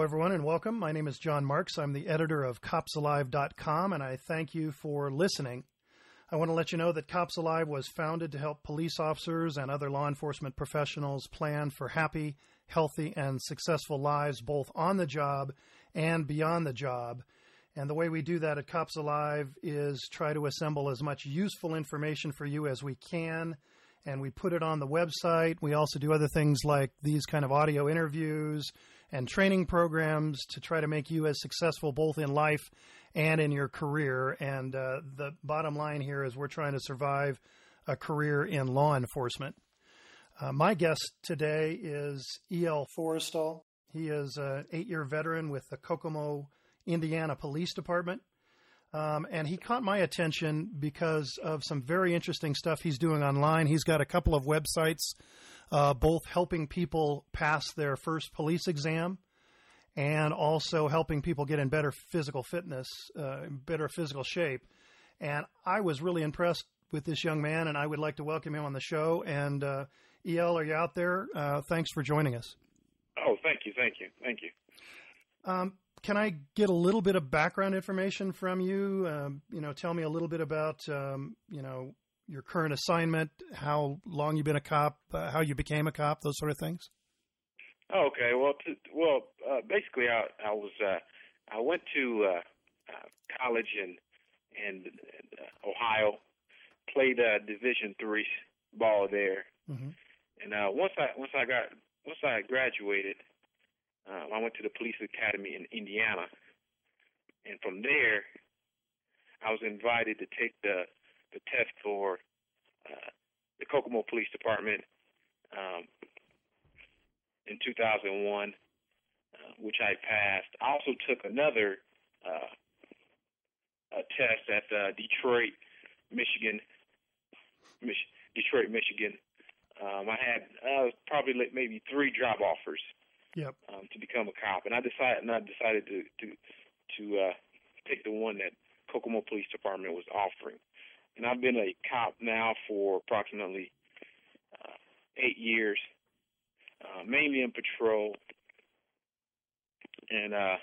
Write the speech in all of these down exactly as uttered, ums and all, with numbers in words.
Hello, everyone, and welcome. My name is John Marks. I'm the editor of cops alive dot com, and I thank you for listening. I want to let you know that Cops Alive was founded to help police officers and other law enforcement professionals plan for happy, healthy, and successful lives both on the job and beyond the job. And the way we do that at Cops Alive is try to assemble as much useful information for you as we can, and we put it on the website. We also do other things like these kind of audio interviews and training programs to try to make you as successful both in life and in your career. And uh, the bottom line here is we're trying to survive a career in law enforcement. Uh, my guest today is E L Forrestal. He is an eight-year veteran with the Kokomo, Indiana Police Department. Um, and he caught my attention because of some very interesting stuff he's doing online. He's got a couple of websites, uh, both helping people pass their first police exam and also helping people get in better physical fitness, uh, better physical shape. And I was really impressed with this young man, and I would like to welcome him on the show. And uh, E L, are you out there? Uh, thanks for joining us. Oh, thank you, thank you, thank you. Um, Can I get a little bit of background information from you? Um, you know, tell me a little bit about, um, you know, your current assignment, how long you've been a cop, uh, how you became a cop, those sort of things. Okay. Well, to, well, uh, basically, I, I was uh, I went to uh, uh, college in in uh, Ohio, played uh, Division three ball there, mm-hmm. and uh, once I once I got once I graduated. Um, I went to the police academy in Indiana, and from there, I was invited to take the the test for uh, the Kokomo Police Department um, in two thousand one, uh, which I passed. I also took another uh, a test at uh, Detroit, Michigan, Mich- Detroit, Michigan. Um, I had uh, probably like maybe three job offers. Yep. Um, to become a cop, and I decided, and I decided to to to uh, take the one that Kokomo Police Department was offering, and I've been a cop now for approximately uh, eight years, uh, mainly in patrol, and uh,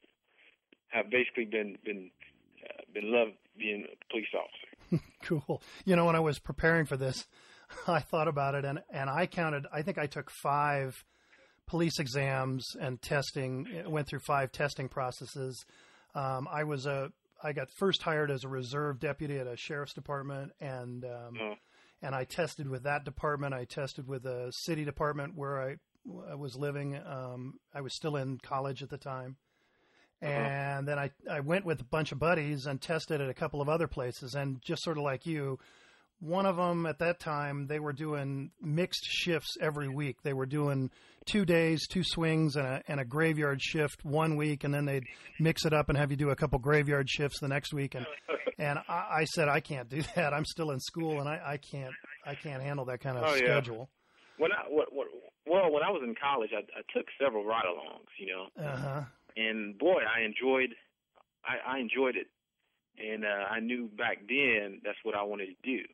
have basically been been uh, been loved being a police officer. Cool. You know, when I was preparing for this, I thought about it, and and I counted. I think I took five police exams and testing, went through five testing processes. Um, I was a, I got first hired as a reserve deputy at a sheriff's department, and um, uh-huh. and I tested with that department. I tested with a city department where I, I was living. Um, I was still in college at the time. Uh-huh. And then I, I went with a bunch of buddies and tested at a couple of other places. And just sort of like you, one of them at that time, they were doing mixed shifts every week. They were doing two days, two swings, and a, and a graveyard shift one week, and then they'd mix it up and have you do a couple graveyard shifts the next week. And and I, I said, I can't do that. I'm still in school, and I, I can't I can't handle that kind of oh, schedule. Yeah. When I what, what, well, when I was in college, I, I took several ride-alongs, you know. Uh-huh. And boy, I enjoyed I, I enjoyed it, and uh, I knew back then that's what I wanted to do.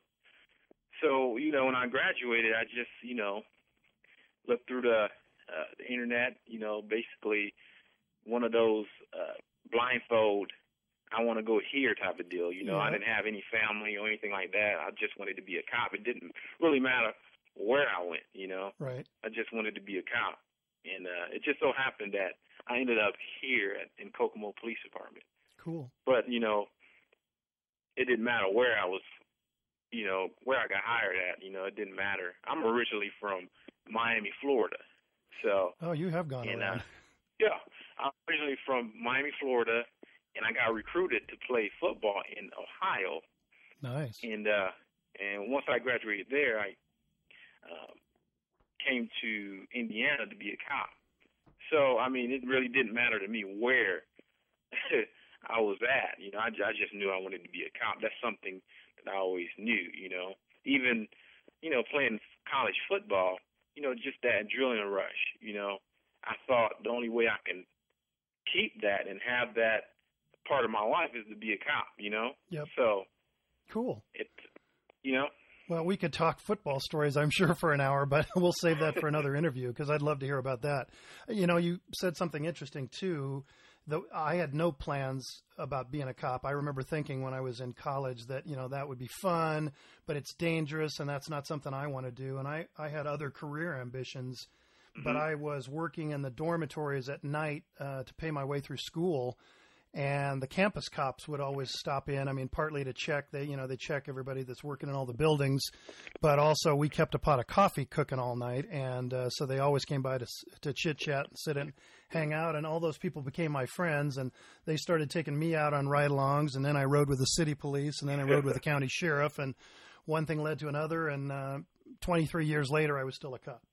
So, you know, when I graduated, I just, you know, looked through the, uh, the internet, you know, basically one of those uh, blindfold, I want to go here type of deal. You know, yeah. I didn't have any family or anything like that. I just wanted to be a cop. It didn't really matter where I went, you know. Right. I just wanted to be a cop. And uh, it just so happened that I ended up here at, in Kokomo Police Department. Cool. But, you know, it didn't matter where I was. You know, where I got hired at, you know, it didn't matter. I'm originally from Miami, Florida. So. Oh, you have gone and, around. Uh, yeah. I'm originally from Miami, Florida, and I got recruited to play football in Ohio. Nice. And uh, and once I graduated there, I uh, came to Indiana to be a cop. So, I mean, it really didn't matter to me where I was at. You know, I, I just knew I wanted to be a cop. That's something that I always knew, you know. Even, you know, playing college football, you know, just that adrenaline rush, you know. I thought the only way I can keep that and have that part of my life is to be a cop, you know. Yep. So. Cool. It, you know. Well, we could talk football stories, I'm sure, for an hour, but we'll save that for another interview because I'd love to hear about that. You know, you said something interesting, too. Though I had no plans about being a cop. I remember thinking when I was in college that, you know, that would be fun, but it's dangerous and that's not something I want to do. And I, I had other career ambitions, mm-hmm. but I was working in the dormitories at night uh, to pay my way through school. And the campus cops would always stop in. I mean, partly to check, they, you know, they check everybody that's working in all the buildings, but also we kept a pot of coffee cooking all night. And uh, so they always came by to, to chit chat and sit and hang out. And all those people became my friends, and they started taking me out on ride-alongs. And then I rode with the city police, and then I rode with the county sheriff, and one thing led to another. And uh, twenty-three years later, I was still a cop.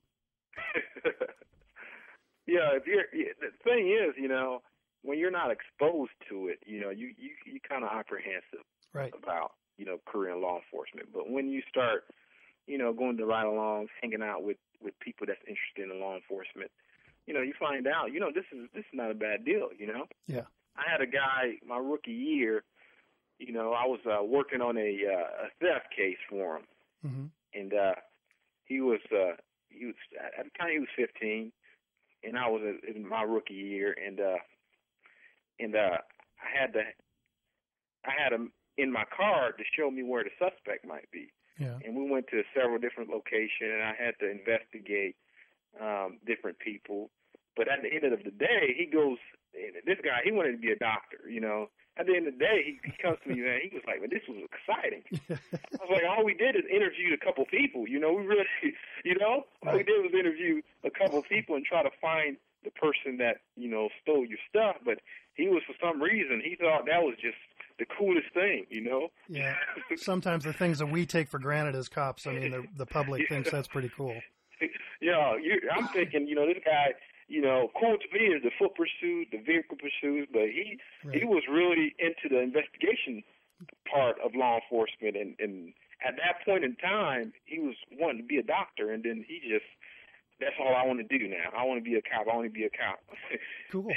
Yeah, if you're, the thing is, you know, when you're not exposed to it, you know, you, you, you kind of apprehensive right. about, you know, career in law enforcement. But when you start, you know, going to ride-alongs, hanging out with, with people that's interested in law enforcement, you know, you find out, you know, this is this is not a bad deal, you know? Yeah. I had a guy, my rookie year, you know, I was uh, working on a, uh, a theft case for him. Mm-hmm. And uh, he was, uh, he was, at the time he was fifteen, and I was in my rookie year, and, uh, And uh, I had to, I had him in my car to show me where the suspect might be. Yeah. And we went to several different locations, and I had to investigate um, different people. But at the end of the day, he goes, this guy, he wanted to be a doctor, you know. At the end of the day, he, he comes to me, man, he was like, man, this was exciting. I was like, all we did is interview a couple people, you know. We really, you know, all we did was interview a couple people and try to find the person that, you know, stole your stuff. But he was, for some reason, he thought that was just the coolest thing, you know? Yeah. Sometimes the things that we take for granted as cops, I mean, the, the public yeah. thinks that's pretty cool. Yeah, you, I'm thinking, you know, this guy, you know, cool to me is the foot pursuit, the vehicle pursuit, but he right. he was really into the investigation part of law enforcement. And, and at that point in time, he was wanting to be a doctor, and then he just, that's all I want to do now. I want to be a cop. I want to be a cop. Cool.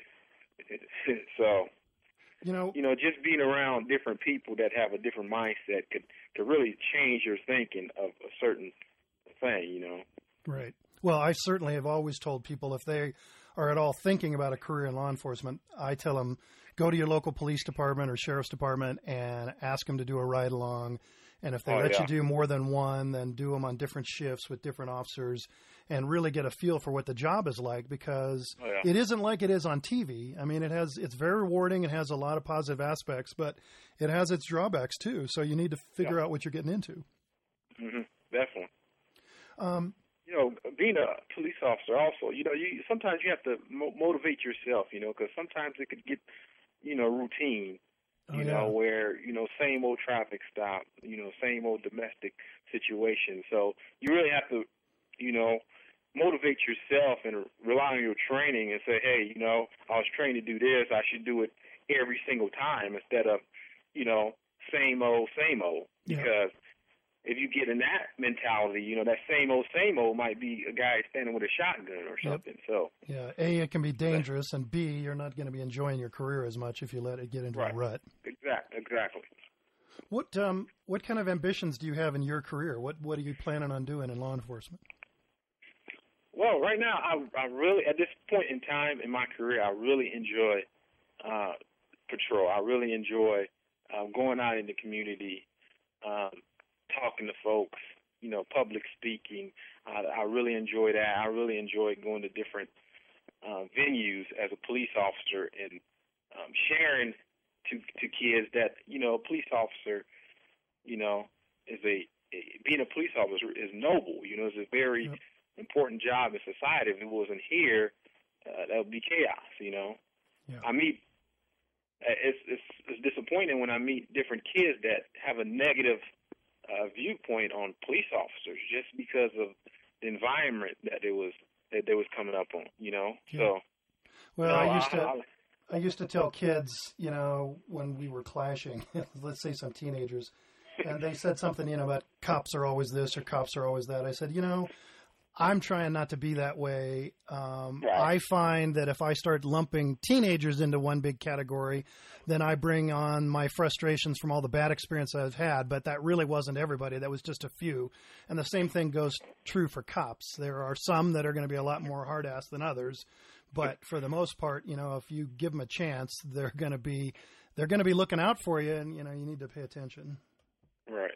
So, you know, you know, just being around different people that have a different mindset could, could really change your thinking of a certain thing, you know. Right. Well, I certainly have always told people if they are at all thinking about a career in law enforcement, I tell them, go to your local police department or sheriff's department and ask them to do a ride-along. And if they oh, let yeah. you do more than one, then do them on different shifts with different officers and really get a feel for what the job is like, because oh, yeah. it isn't like it is on T V. I mean, it has, it's very rewarding. It has a lot of positive aspects, but it has its drawbacks too. So you need to figure yeah. out what you're getting into. Mm-hmm. Definitely. Um, you know, being a police officer also, you know, you sometimes you have to mo- motivate yourself, you know, because sometimes it could get, you know, routine. You oh, yeah. know, where, you know, same old traffic stop, you know, same old domestic situation. So you really have to, you know, motivate yourself and rely on your training and say, hey, you know, I was trained to do this. I should do it every single time instead of, you know, same old, same old. Yeah. Because if you get in that mentality, you know, that same old, same old might be a guy standing with a shotgun or something. Yep. So yeah, A, it can be dangerous, and B, you're not going to be enjoying your career as much if you let it get into right. a rut. Exactly. Exactly. What um what kind of ambitions do you have in your career? What what are you planning on doing in law enforcement? Well, right now, I, I really, at this point in time in my career, I really enjoy uh, patrol. I really enjoy um, going out in the community, um, talking to folks, you know, public speaking. I, I really enjoy that. I really enjoy going to different uh, venues as a police officer and um, sharing to to kids that, you know, a police officer, you know, is a, a being a police officer is noble. You know, it's a very yep. important job in society. If it wasn't here, uh, that would be chaos. You know, yeah. I meet. It's, it's it's disappointing when I meet different kids that have a negative Uh, viewpoint on police officers just because of the environment that it was that they was coming up on, you know. Yeah. So, well, you know, I used I, to I, I used to tell kids, you know, when we were clashing, let's say some teenagers, and they said something, you know, about cops are always this or cops are always that. I said, you know, I'm trying not to be that way. Um, Right. I find that if I start lumping teenagers into one big category, then I bring on my frustrations from all the bad experience I've had. But that really wasn't everybody. That was just a few. And the same thing goes true for cops. There are some that are going to be a lot more hard ass than others. But for the most part, you know, if you give them a chance, they're going to be they're going to be looking out for you, and you know, you need to pay attention. Right.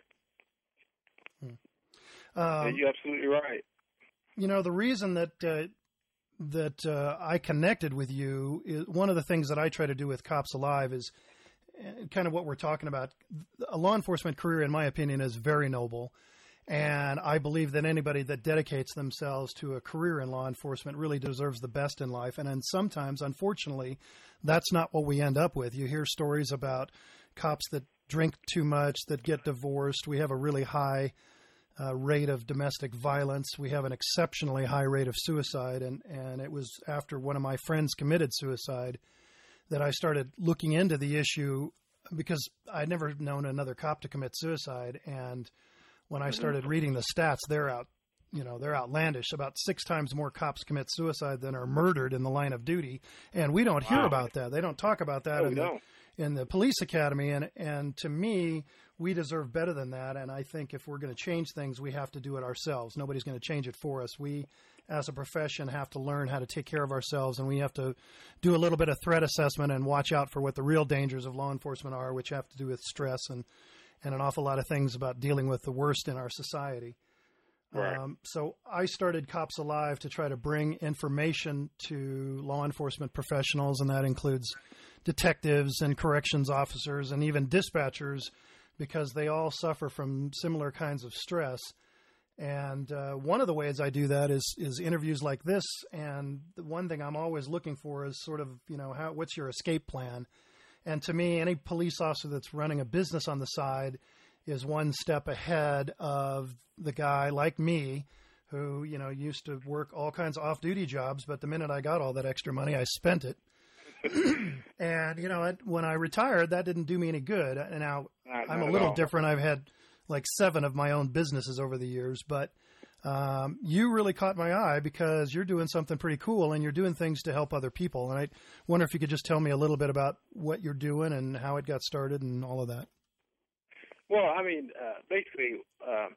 Hmm. Yeah, Um, you're absolutely right. You know, the reason that uh, that uh, I connected with you is one of the things that I try to do with Cops Alive is uh, kind of what we're talking about. A law enforcement career, in my opinion, is very noble. And I believe that anybody that dedicates themselves to a career in law enforcement really deserves the best in life. And then sometimes, unfortunately, that's not what we end up with. You hear stories about cops that drink too much, that get divorced. We have a really high uh, rate of domestic violence. We have an exceptionally high rate of suicide. And, and it was after one of my friends committed suicide that I started looking into the issue, because I'd never known another cop to commit suicide. And when I started reading the stats, they're out, you know, they're outlandish. About six times more cops commit suicide than are murdered in the line of duty. And we don't hear Wow. about that. They don't talk about that Oh, in the, no. in the police academy. And, and to me, we deserve better than that. And I think if we're going to change things, we have to do it ourselves. Nobody's going to change it for us. We, as a profession, have to learn how to take care of ourselves. And we have to do a little bit of threat assessment and watch out for what the real dangers of law enforcement are, which have to do with stress and and an awful lot of things about dealing with the worst in our society. Right. Um, so I started Cops Alive to try to bring information to law enforcement professionals, and that includes detectives and corrections officers and even dispatchers, because they all suffer from similar kinds of stress. And uh, one of the ways I do that is is interviews like this. And the one thing I'm always looking for is sort of, you know, how what's your escape plan? And to me, any police officer that's running a business on the side is one step ahead of the guy like me who, you know, used to work all kinds of off-duty jobs, but the minute I got all that extra money, I spent it. And, you know, it, when I retired, that didn't do me any good. And now Not- I'm not a at little all. different. I've had like seven of my own businesses over the years, but um, you really caught my eye because you're doing something pretty cool and you're doing things to help other people. And I wonder if you could just tell me a little bit about what you're doing and how it got started and all of that. Well, I mean, uh, basically, um,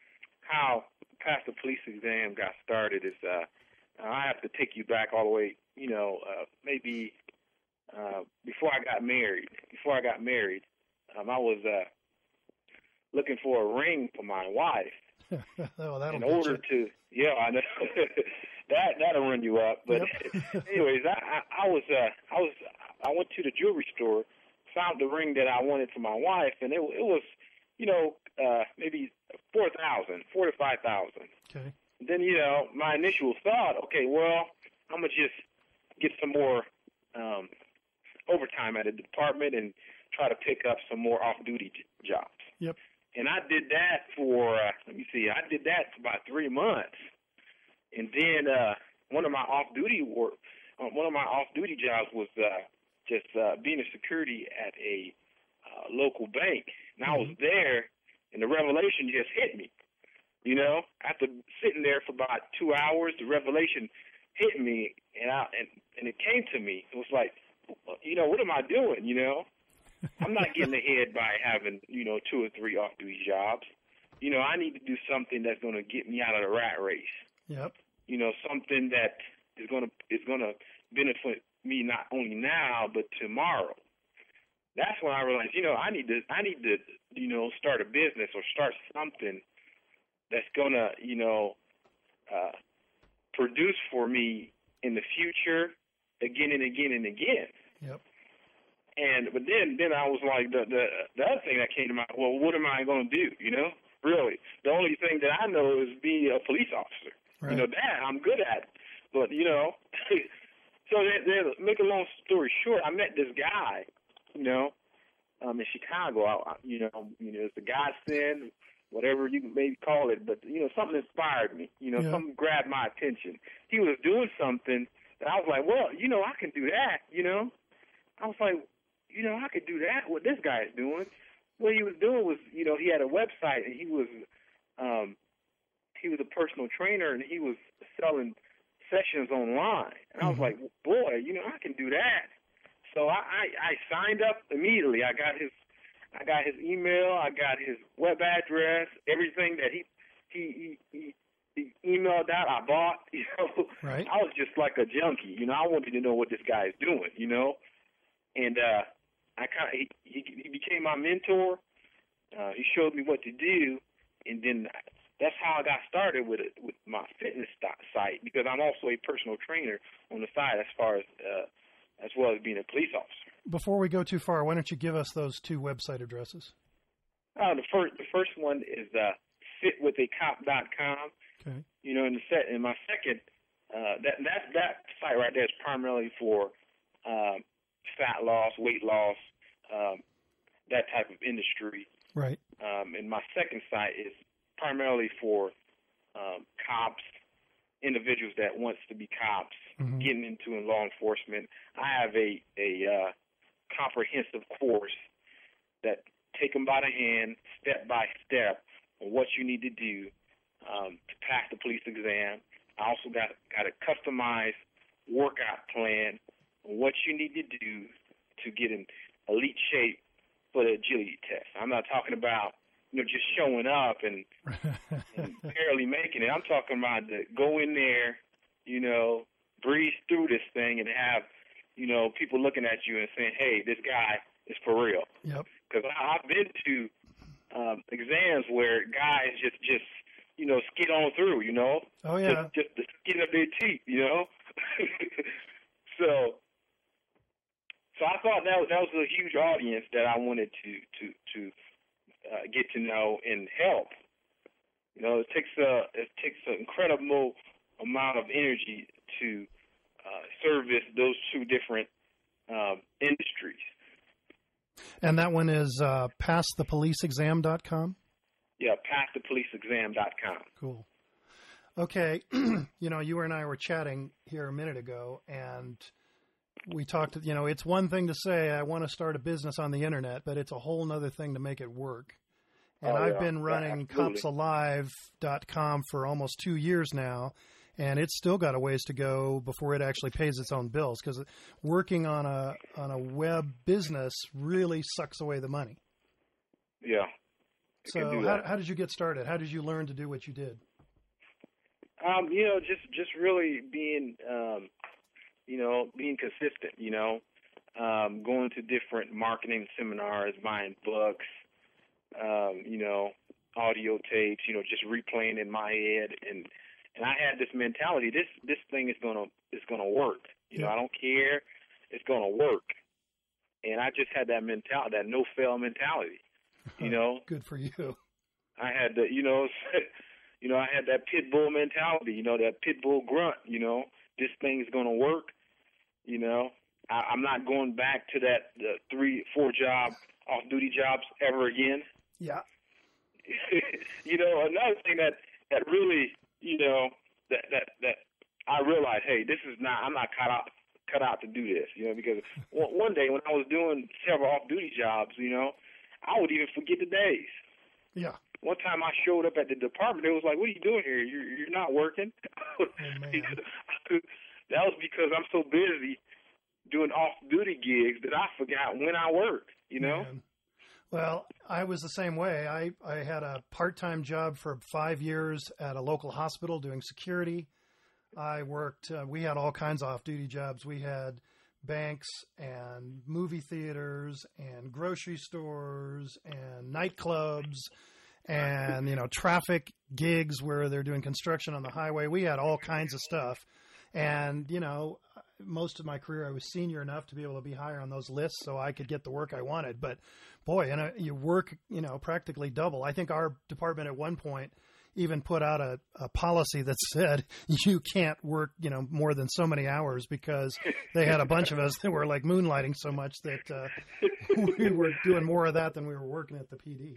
how past the police exam got started is uh, I have to take you back all the way, you know, uh, maybe uh, before I got married. Before I got married, um, I was uh, looking for a ring for my wife. Oh, that'll in get order you. to, yeah, I know that that'll run you up. But Yep. anyways, I, I, I was, uh, I was, I went to the jewelry store, found the ring that I wanted for my wife, and it, it was, you know, uh, maybe four thousand, four to five thousand. Okay. Then, you know, my initial thought, okay, well, I'm gonna just get some more um, overtime at the department and try to pick up some more off-duty j- jobs. Yep. And I did that for, uh, let me see, I did that for about three months. And then uh, one of my off-duty work, uh, one of my off-duty jobs was uh, just uh, being a security at a uh, local bank. And I was there, and the revelation just hit me. You know, after sitting there for about two hours, the revelation hit me, and I and, and it came to me. It was like, you know, what am I doing? You know. I'm not getting ahead by having, you know, two or three off-duty jobs. You know, I need to do something that's going to get me out of the rat race. Yep. You know, something that is going to is going to benefit me not only now but tomorrow. That's when I realized, you know, I need to I need to, you know, start a business or start something that's going to, you know, uh, produce for me in the future again and again and again. Yep. And but then then I was like the the the other thing that came to mind. Well, what am I going to do? You know, really, the only thing that I know is be a police officer. Right. You know, that I'm good at. But you know, so then, then make a long story short, I met this guy. You know, um, in Chicago. I, I, you know, you know, it's the godsend, whatever you can maybe call it. But you know, something inspired me. You know, Yeah. something grabbed my attention. He was doing something that I was like, well, you know, I can do that. You know, I was like. You know, I could do that, what this guy is doing. What he was doing was, you know, he had a website, and he was um, he was a personal trainer and he was selling sessions online. And I was like, boy, you know, I can do that. So I, I, I signed up immediately. I got his I got his email, I got his web address, everything that he he he, he emailed out, I bought, you know. Right. I was just like a junkie, you know. I wanted to know what this guy is doing, you know. And uh I kind of he, he he became my mentor. Uh, he showed me what to do, and then that's how I got started with it, with my fitness site, because I'm also a personal trainer on the side as far as uh, as well as being a police officer. Before we go too far, why don't you give us those two website addresses? Uh, the first the first one is uh, fit with a cop dot com. Okay. You know, in the set, and my second uh, that that that site right there is primarily for um, fat loss, weight loss, um, that type of industry. Right. Um, and my second site is primarily for um, cops, individuals that wants to be cops, mm-hmm. getting into in law enforcement. I have a a uh, comprehensive course that take them by the hand, step by step, on what you need to do um, to pass the police exam. I also got got a customized workout plan on what you need to do to get in elite shape for the agility test. I'm not talking about, you know, just showing up and, and barely making it. I'm talking about the go in there, you know, breeze through this thing and have, you know, people looking at you and saying, hey, this guy is for real. Yep. Because I've been to um, exams where guys just, just, you know, skid on through, you know. Oh, yeah. Just, just the skin of their teeth, you know. so... So I thought that that was a huge audience that I wanted to to to uh, get to know and help. You know, it takes a it takes an incredible amount of energy to uh, service those two different um, industries. And that one is uh, pass the police exam dot com? Yeah, pass the police exam dot com. Cool. Okay, you know, you and I were chatting here a minute ago, and we talked, you know, it's one thing to say, I want to start a business on the internet, but it's a whole other thing to make it work. And oh, I've yeah. been running yeah, cops alive dot com for almost two years now, and it's still got a ways to go before it actually pays its own bills, because working on a on a web business really sucks away the money. Yeah. So how, how did you get started? How did you learn to do what you did? Um, you know, just, just really being um, – you know, being consistent, you know, um, going to different marketing seminars, buying books, um, you know, audio tapes, you know, just replaying in my head. And, and I had this mentality, this, this thing is going to, is going to work. You yeah. know, I don't care. It's going to work. And I just had that mentality, that no fail mentality, you know. Good for you. I had the, you know, you know, I had that pit bull mentality, you know, that pit bull grunt, you know. This thing is going to work, you know. I, I'm not going back to that the three, four job, off-duty jobs ever again. Yeah. you know, another thing that, that really, you know, that, that, that I realized, hey, this is not, I'm not cut out, cut out to do this, you know, because one, one day when I was doing several off-duty jobs, you know, I would even forget the days. Yeah. One time I showed up at the department, it was like, what are you doing here? You're, you're not working. Oh, man. That was because I'm so busy doing off-duty gigs that I forgot when I worked, you know? Man. Well, I was the same way. I, I had a part-time job for five years at a local hospital doing security. I worked, uh, we had all kinds of off-duty jobs. We had banks and movie theaters and grocery stores and nightclubs and, you know, traffic gigs where they're doing construction on the highway. We had all kinds of stuff. And, you know, most of my career I was senior enough to be able to be higher on those lists so I could get the work I wanted. But, boy, and you work, you know, practically double. I think our department at one point even put out a, a policy that said you can't work, you know, more than so many hours, because they had a bunch of us that were, like, moonlighting so much that uh, we were doing more of that than we were working at the P D.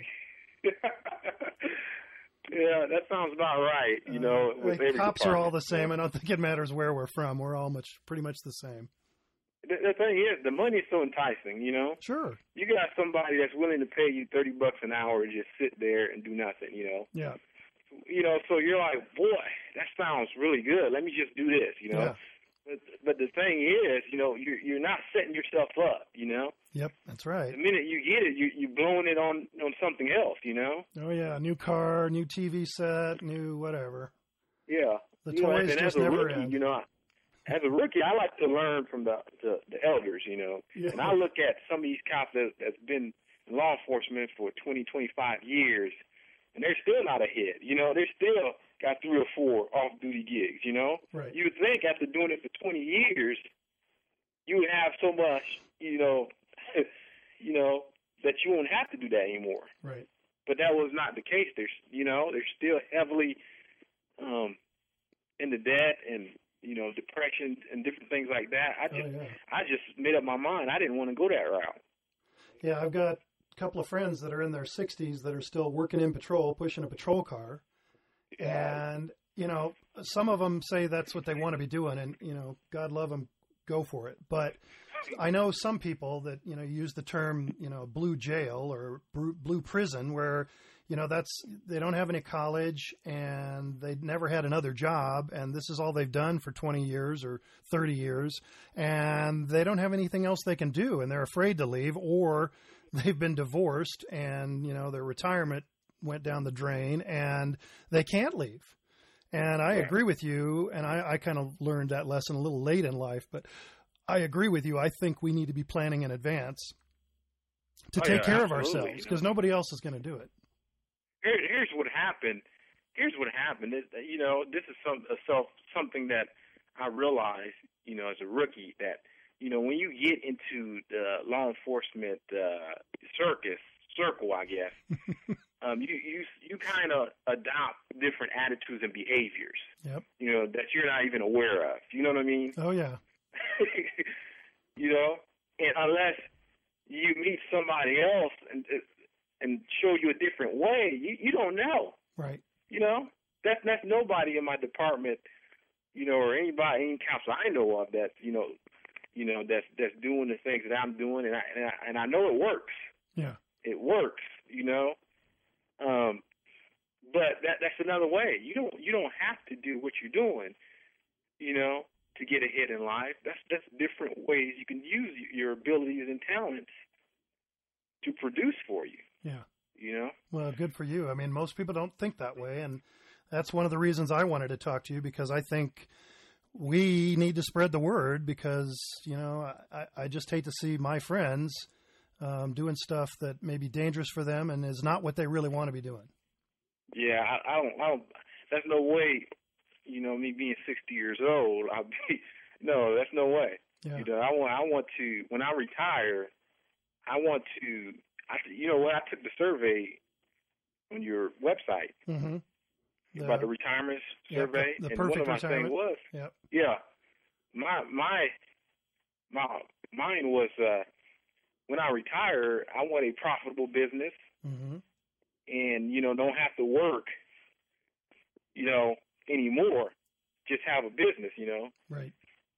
Yeah, that sounds about right. You know, uh, with cops are all the same. I don't think it matters where we're from. We're all much, pretty much the same. The, the thing is, the money is so enticing. You know, sure. You got somebody that's willing to pay you thirty bucks an hour to just sit there and do nothing. You know. Yeah. you know, so you're like, boy, that sounds really good. Let me just do this, you know. Yeah. But, but the thing is, you know, you're, you're not setting yourself up, you know. Yep, that's right. The minute you get it, you, you're blowing it on, on something else, you know. Oh, yeah, new car, new T V set, new whatever. Yeah. The you toys know, and just as a never rookie, end. you know, as a rookie, I like to learn from the, the, the elders, you know. Yeah. And I look at some of these cops that, that's been in law enforcement for twenty, twenty-five years, and they're still not a hit. You know, they're still got three or four off-duty gigs, you know. Right. You would think after doing it for twenty years, you would have so much, you know, you know, that you won't have to do that anymore. Right. But that was not the case. They're, you know, they're still heavily um, into debt and, you know, depression and different things like that. I just, Oh, yeah. I just made up my mind. I didn't want to go that route. Yeah, I've got a couple of friends that are in their sixties that are still working in patrol, pushing a patrol car. Yeah. And, you know, some of them say that's what they want to be doing, and, you know, God love them, go for it. But I know some people that, you know, use the term, you know, blue jail or blue prison, where, you know, that's, they don't have any college and they never had another job, and this is all they've done for twenty years or thirty years, and they don't have anything else they can do, and they're afraid to leave, or they've been divorced and, you know, their retirement went down the drain and they can't leave. And I Yeah. agree with you, and I, I kind of learned that lesson a little late in life, but I agree with you. I think we need to be planning in advance to Oh, take yeah, care of absolutely, ourselves, you because know. nobody else is going to do it. Here, here's what happened. Here's what happened. It, you know, this is some uh, so something that I realized, you know, as a rookie, that, you know, when you get into the law enforcement uh, circus circle, I guess, um, you you you kind of adopt different attitudes and behaviors. Yep. You know, that you're not even aware of. You know what I mean? Oh, yeah. You know, and unless you meet somebody else and and show you a different way, you you don't know. Right. You know, that's that's nobody in my department, you know, or anybody, any counselor I know of that, you know, you know, that's that's doing the things that I'm doing, and I and I, and I know it works. Yeah. It works, you know. Um, but that that's another way. You don't you don't have to do what you're doing, you know, to get ahead in life. That's that's different ways you can use your abilities and talents to produce for you. Yeah. You know. Well, good for you. I mean, most people don't think that way, and that's one of the reasons I wanted to talk to you, because I think we need to spread the word, because, you know, I, I just hate to see my friends um, doing stuff that may be dangerous for them and is not what they really want to be doing. Yeah, I, I don't. I don't. That's no way. You know, me being sixty years old, I'll be. No, that's no way. Yeah. You know, I want. I want to. When I retire, I want to. I. You know what? I took the survey on your website Mm-hmm. The, about the retirement yeah, survey, the, the and perfect one of my retirement. things was, Yep. yeah, my my my mine was uh, when I retire, I want a profitable business. Mm-hmm. And, you know, don't have to work, you know, anymore. Just have a business, you know. Right.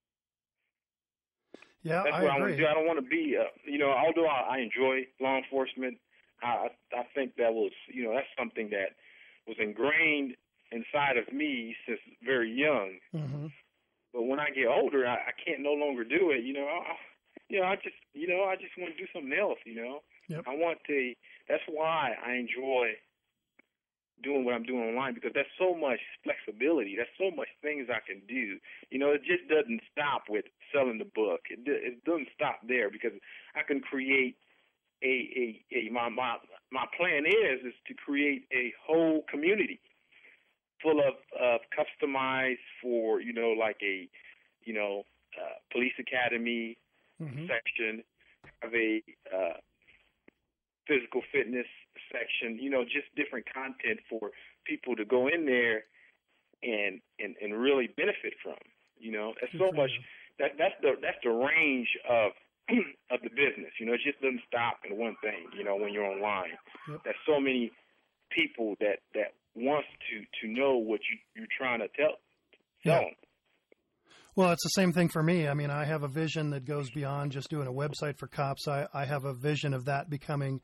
Yeah, That's I what I agree. want to do. I don't want to be, uh, you know, although I, I enjoy law enforcement, I, I think that was, you know, that's something that was ingrained inside of me since very young. Mm-hmm. But when I get older, I, I can't no longer do it, you know. I, you know, I just, you know, I just want to do something else, you know. Yep. I want to, that's why I enjoy doing what I'm doing online, because there's so much flexibility. There's so much things I can do. You know, it just doesn't stop with selling the book. It, it doesn't stop there, because I can create a, a, a my, my, my plan is, is to create a whole community full of, of customized for, you know, like a, you know, uh, police academy Mm-hmm. section, of a, uh, physical fitness section, you know, just different content for people to go in there and and, and really benefit from. You know, there's Good so for much you. that that's the that's the range of of the business. You know, it just doesn't stop in one thing. You know, when you're online, Yep. there's so many people that that wants to to know what you you're trying to tell tell Yeah. them. Well, it's the same thing for me. I mean, I have a vision that goes beyond just doing a website for cops. I, I have a vision of that becoming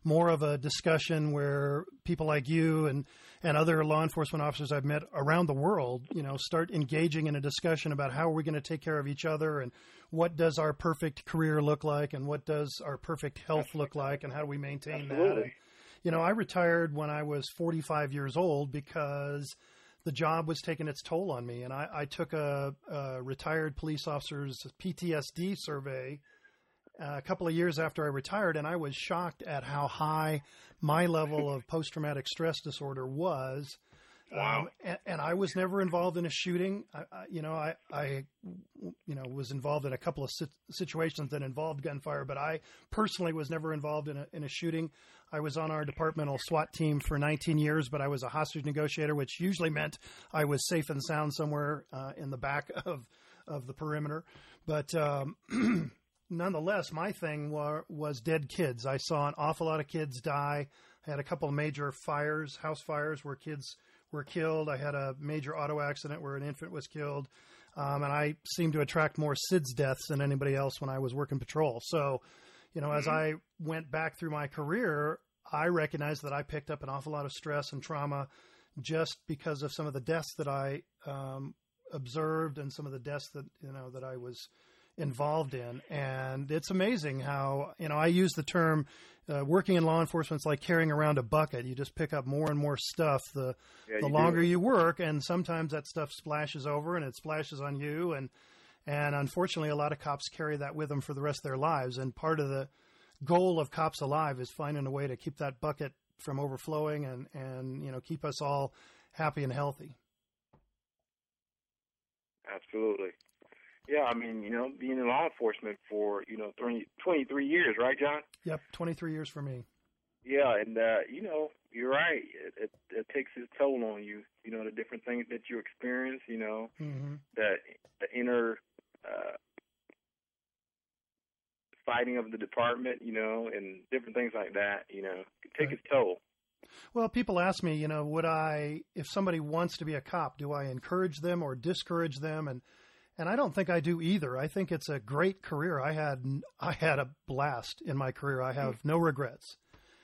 more of a discussion where people like you and, and other law enforcement officers I've met around the world, you know, start engaging in a discussion about how are we going to take care of each other and what does our perfect career look like and what does our perfect health look like and how do we maintain Absolutely. that. And, you know, I retired when I was forty-five years old because the job was taking its toll on me. And I, I took a, a retired police officer's P T S D survey uh, a couple of years after I retired, and I was shocked at how high my level of post-traumatic stress disorder was. Wow. Um, and, and I was never involved in a shooting. I, I, you know, I, I, you know, was involved in a couple of sit- situations that involved gunfire, but I personally was never involved in a, in a shooting. I was on our departmental SWAT team for nineteen years, but I was a hostage negotiator, which usually meant I was safe and sound somewhere uh, in the back of, of the perimeter. But um, nonetheless, my thing wa- was dead kids. I saw an awful lot of kids die. I had a couple of major fires, house fires, where kids were killed. I had a major auto accident where an infant was killed. Um, and I seemed to attract more S I D S deaths than anybody else when I was working patrol. So, you know, as I went back through my career, I recognized that I picked up an awful lot of stress and trauma just because of some of the deaths that I um, observed and some of the deaths that, you know, that I was involved in. And it's amazing how, you know, I use the term uh, working in law enforcement is like carrying around a bucket. You just pick up more and more stuff the, Yeah, the you longer do. you work. And sometimes that stuff splashes over and it splashes on you. And, and unfortunately, a lot of cops carry that with them for the rest of their lives. And part of the goal of Cops Alive is finding a way to keep that bucket from overflowing and, and, you know, keep us all happy and healthy. Absolutely. Yeah, I mean, you know, being in law enforcement for, you know, twenty, twenty-three years, right, John? Yep, twenty-three years for me. Yeah, and, uh, you know, you're right. It, it, it takes its toll on you, you know, the different things that you experience, you know, Mm-hmm. the, the inner uh, fighting of the department, you know, and different things like that, you know, can take Right. its toll. Well, people ask me, you know, would I, if somebody wants to be a cop, do I encourage them or discourage them? And and I don't think I do either. I think it's a great career. I had I had a blast in my career. I have no regrets.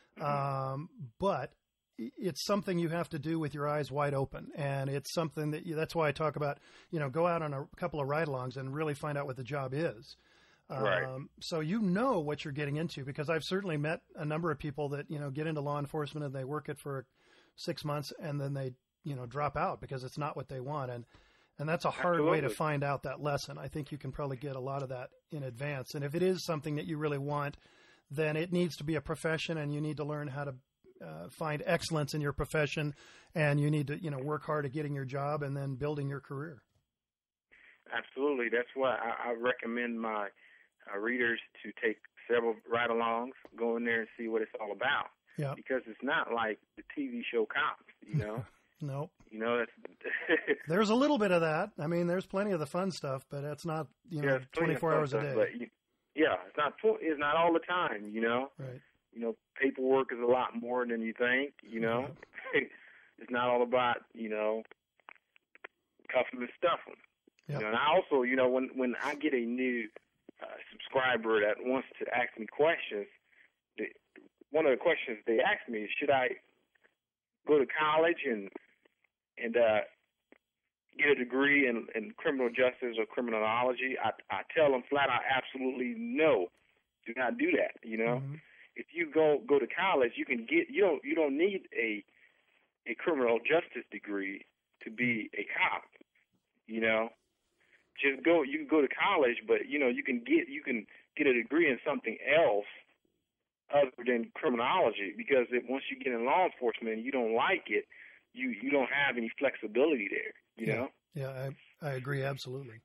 Um, but it's something you have to do with your eyes wide open, and it's something that you, that's why I talk about, you know, go out on a couple of ride-alongs and really find out what the job is. Right. Um, so you know what you're getting into, because I've certainly met a number of people that, you know, get into law enforcement and they work it for six months and then they, you know, drop out because it's not what they want. And, and that's a hard way to Absolutely. find out that lesson. I think you can probably get a lot of that in advance. And if it is something that you really want, then it needs to be a profession, and you need to learn how to uh, find excellence in your profession, and you need to, you know, work hard at getting your job and then building your career. Absolutely. That's why I, I recommend my uh, readers to take several ride-alongs, go in there and see what it's all about. Yeah. Because it's not like the T V show Cops, you know. No. You know, that's There's a little bit of that. I mean, there's plenty of the fun stuff, but it's not, you know, yeah, it's plenty of twenty-four fun hours a stuff, day. But you, yeah, it's not tw- it's not all the time, you know. Right. You know, paperwork is a lot more than you think, you know. It's not all about, you know, cuffing and stuffing. Yep. You know, and I also, you know, when when I get a new uh, subscriber that wants to ask me questions, the, one of the questions they ask me is, should I go to college and and uh, get a degree in, in criminal justice or criminology? I, I tell them flat out, absolutely no, do not do that. You know, Mm-hmm. if you go go to college, you can get you don't you don't need a a criminal justice degree to be a cop. You know, just go. You can go to college, but you know you can get you can get a degree in something else other than criminology, because if, once you get in law enforcement and you don't like it, you you don't have any flexibility there. You Yeah. know. Yeah, I, I agree absolutely.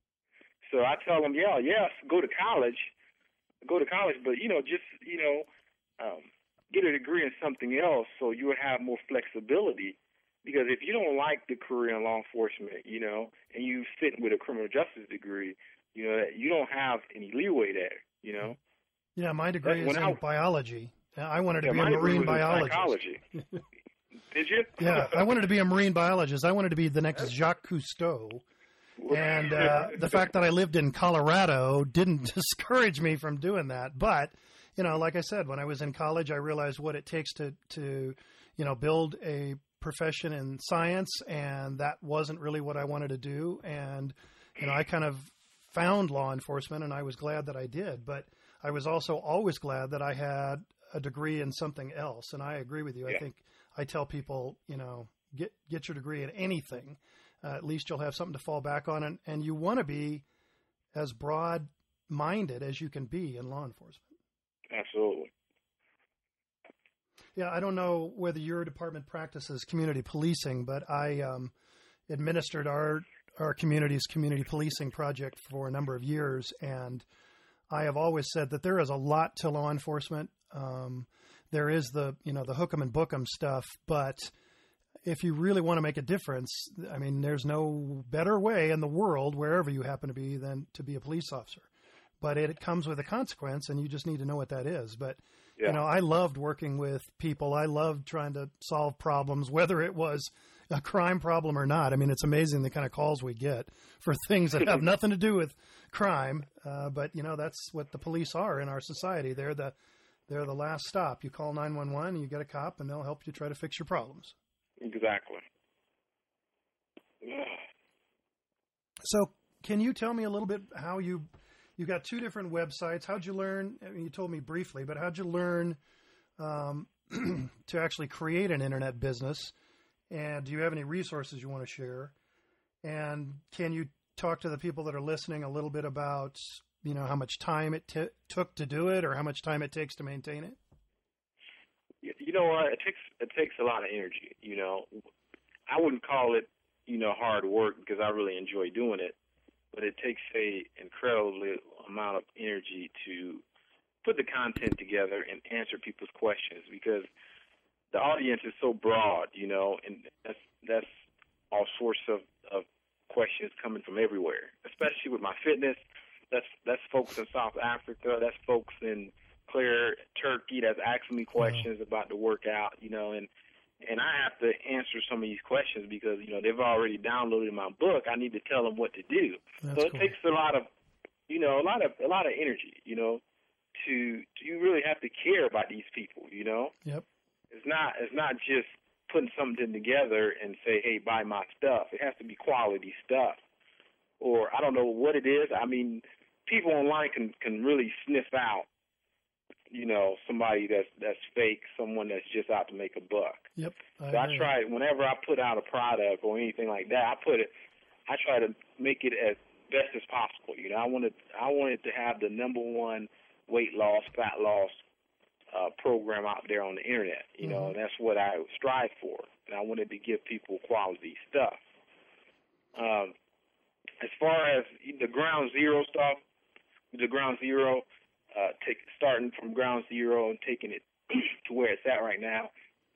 So I tell them, yeah, yes, go to college, go to college, but you know, just you know, um, get a degree in something else so you will have more flexibility. Because if you don't like the career in law enforcement, you know, and you sit with a criminal justice degree, you know, you don't have any leeway there, you know. Yeah, my degree That's is in when I- biology. I wanted to Yeah, be my a degree marine was in biologist. psychology. Did you? Yeah, I wanted to be a marine biologist. I wanted to be the next Jacques Cousteau. And uh, the fact that I lived in Colorado didn't discourage me from doing that. But you know, like I said, when I was in college, I realized what it takes to, to, you know, build a profession in science, and that wasn't really what I wanted to do. And, you know, I kind of found law enforcement, and I was glad that I did. But I was also always glad that I had a degree in something else. And I agree with you. Yeah. I think I tell people, you know, get get your degree in anything. Uh, at least you'll have something to fall back on. And, and you want to be as broad-minded as you can be in law enforcement. Absolutely. Yeah, I don't know whether your department practices community policing, but I um, administered our our community's community policing project for a number of years, and I have always said that there is a lot to law enforcement. Um, there is the, you know, the hook 'em and book 'em stuff, but if you really want to make a difference, I mean, there's no better way in the world, wherever you happen to be, than to be a police officer. But it, it comes with a consequence, and you just need to know what that is. But, yeah. you know, I loved working with people. I loved trying to solve problems, whether it was a crime problem or not. I mean, it's amazing the kind of calls we get for things that have nothing to do with crime. Uh, but, you know, that's what the police are in our society. They're the they're the last stop. You call nine one one, and you get a cop, and they'll help you try to fix your problems. Exactly. Yeah. So can you tell me a little bit how you you got two different websites? How'd you learn? I mean, you told me briefly, but how'd you learn um, to actually create an internet business? And do you have any resources you want to share? And can you talk to the people that are listening a little bit about, you know, how much time it t- took to do it, or how much time it takes to maintain it? You know what? It takes it takes a lot of energy. You know, I wouldn't call it, you know, hard work, because I really enjoy doing it. But it takes a incredible amount of energy to put the content together and answer people's questions, because the audience is so broad, you know, and that's that's all sorts of, of questions coming from everywhere. Especially with my fitness, that's that's folks in South Africa, that's folks in Clare, Turkey, that's asking me questions mm-hmm. about the workout, you know, and and I have to answer some of these questions because, you know, they've already downloaded my book. I need to tell them what to do. That's so it cool. takes a lot of, you know, a lot of a lot of energy, you know, to, to you really have to care about these people, you know. Yep. It's not it's not just putting something together and say, hey, buy my stuff. It has to be quality stuff. Or I don't know what it is. I mean, people online can, can really sniff out, you know, somebody that's that's fake, someone that's just out to make a buck. Yep. I so agree. I try, whenever I put out a product or anything like that, I put it, I try to make it as best as possible. You know, I wanted I wanted to have the number one weight loss, fat loss uh, program out there on the internet. You mm-hmm. know, and that's what I strive for. And I wanted to give people quality stuff. Um, as far as the ground zero stuff, the ground zero. Uh, take, starting from ground zero and taking it to where it's at right now.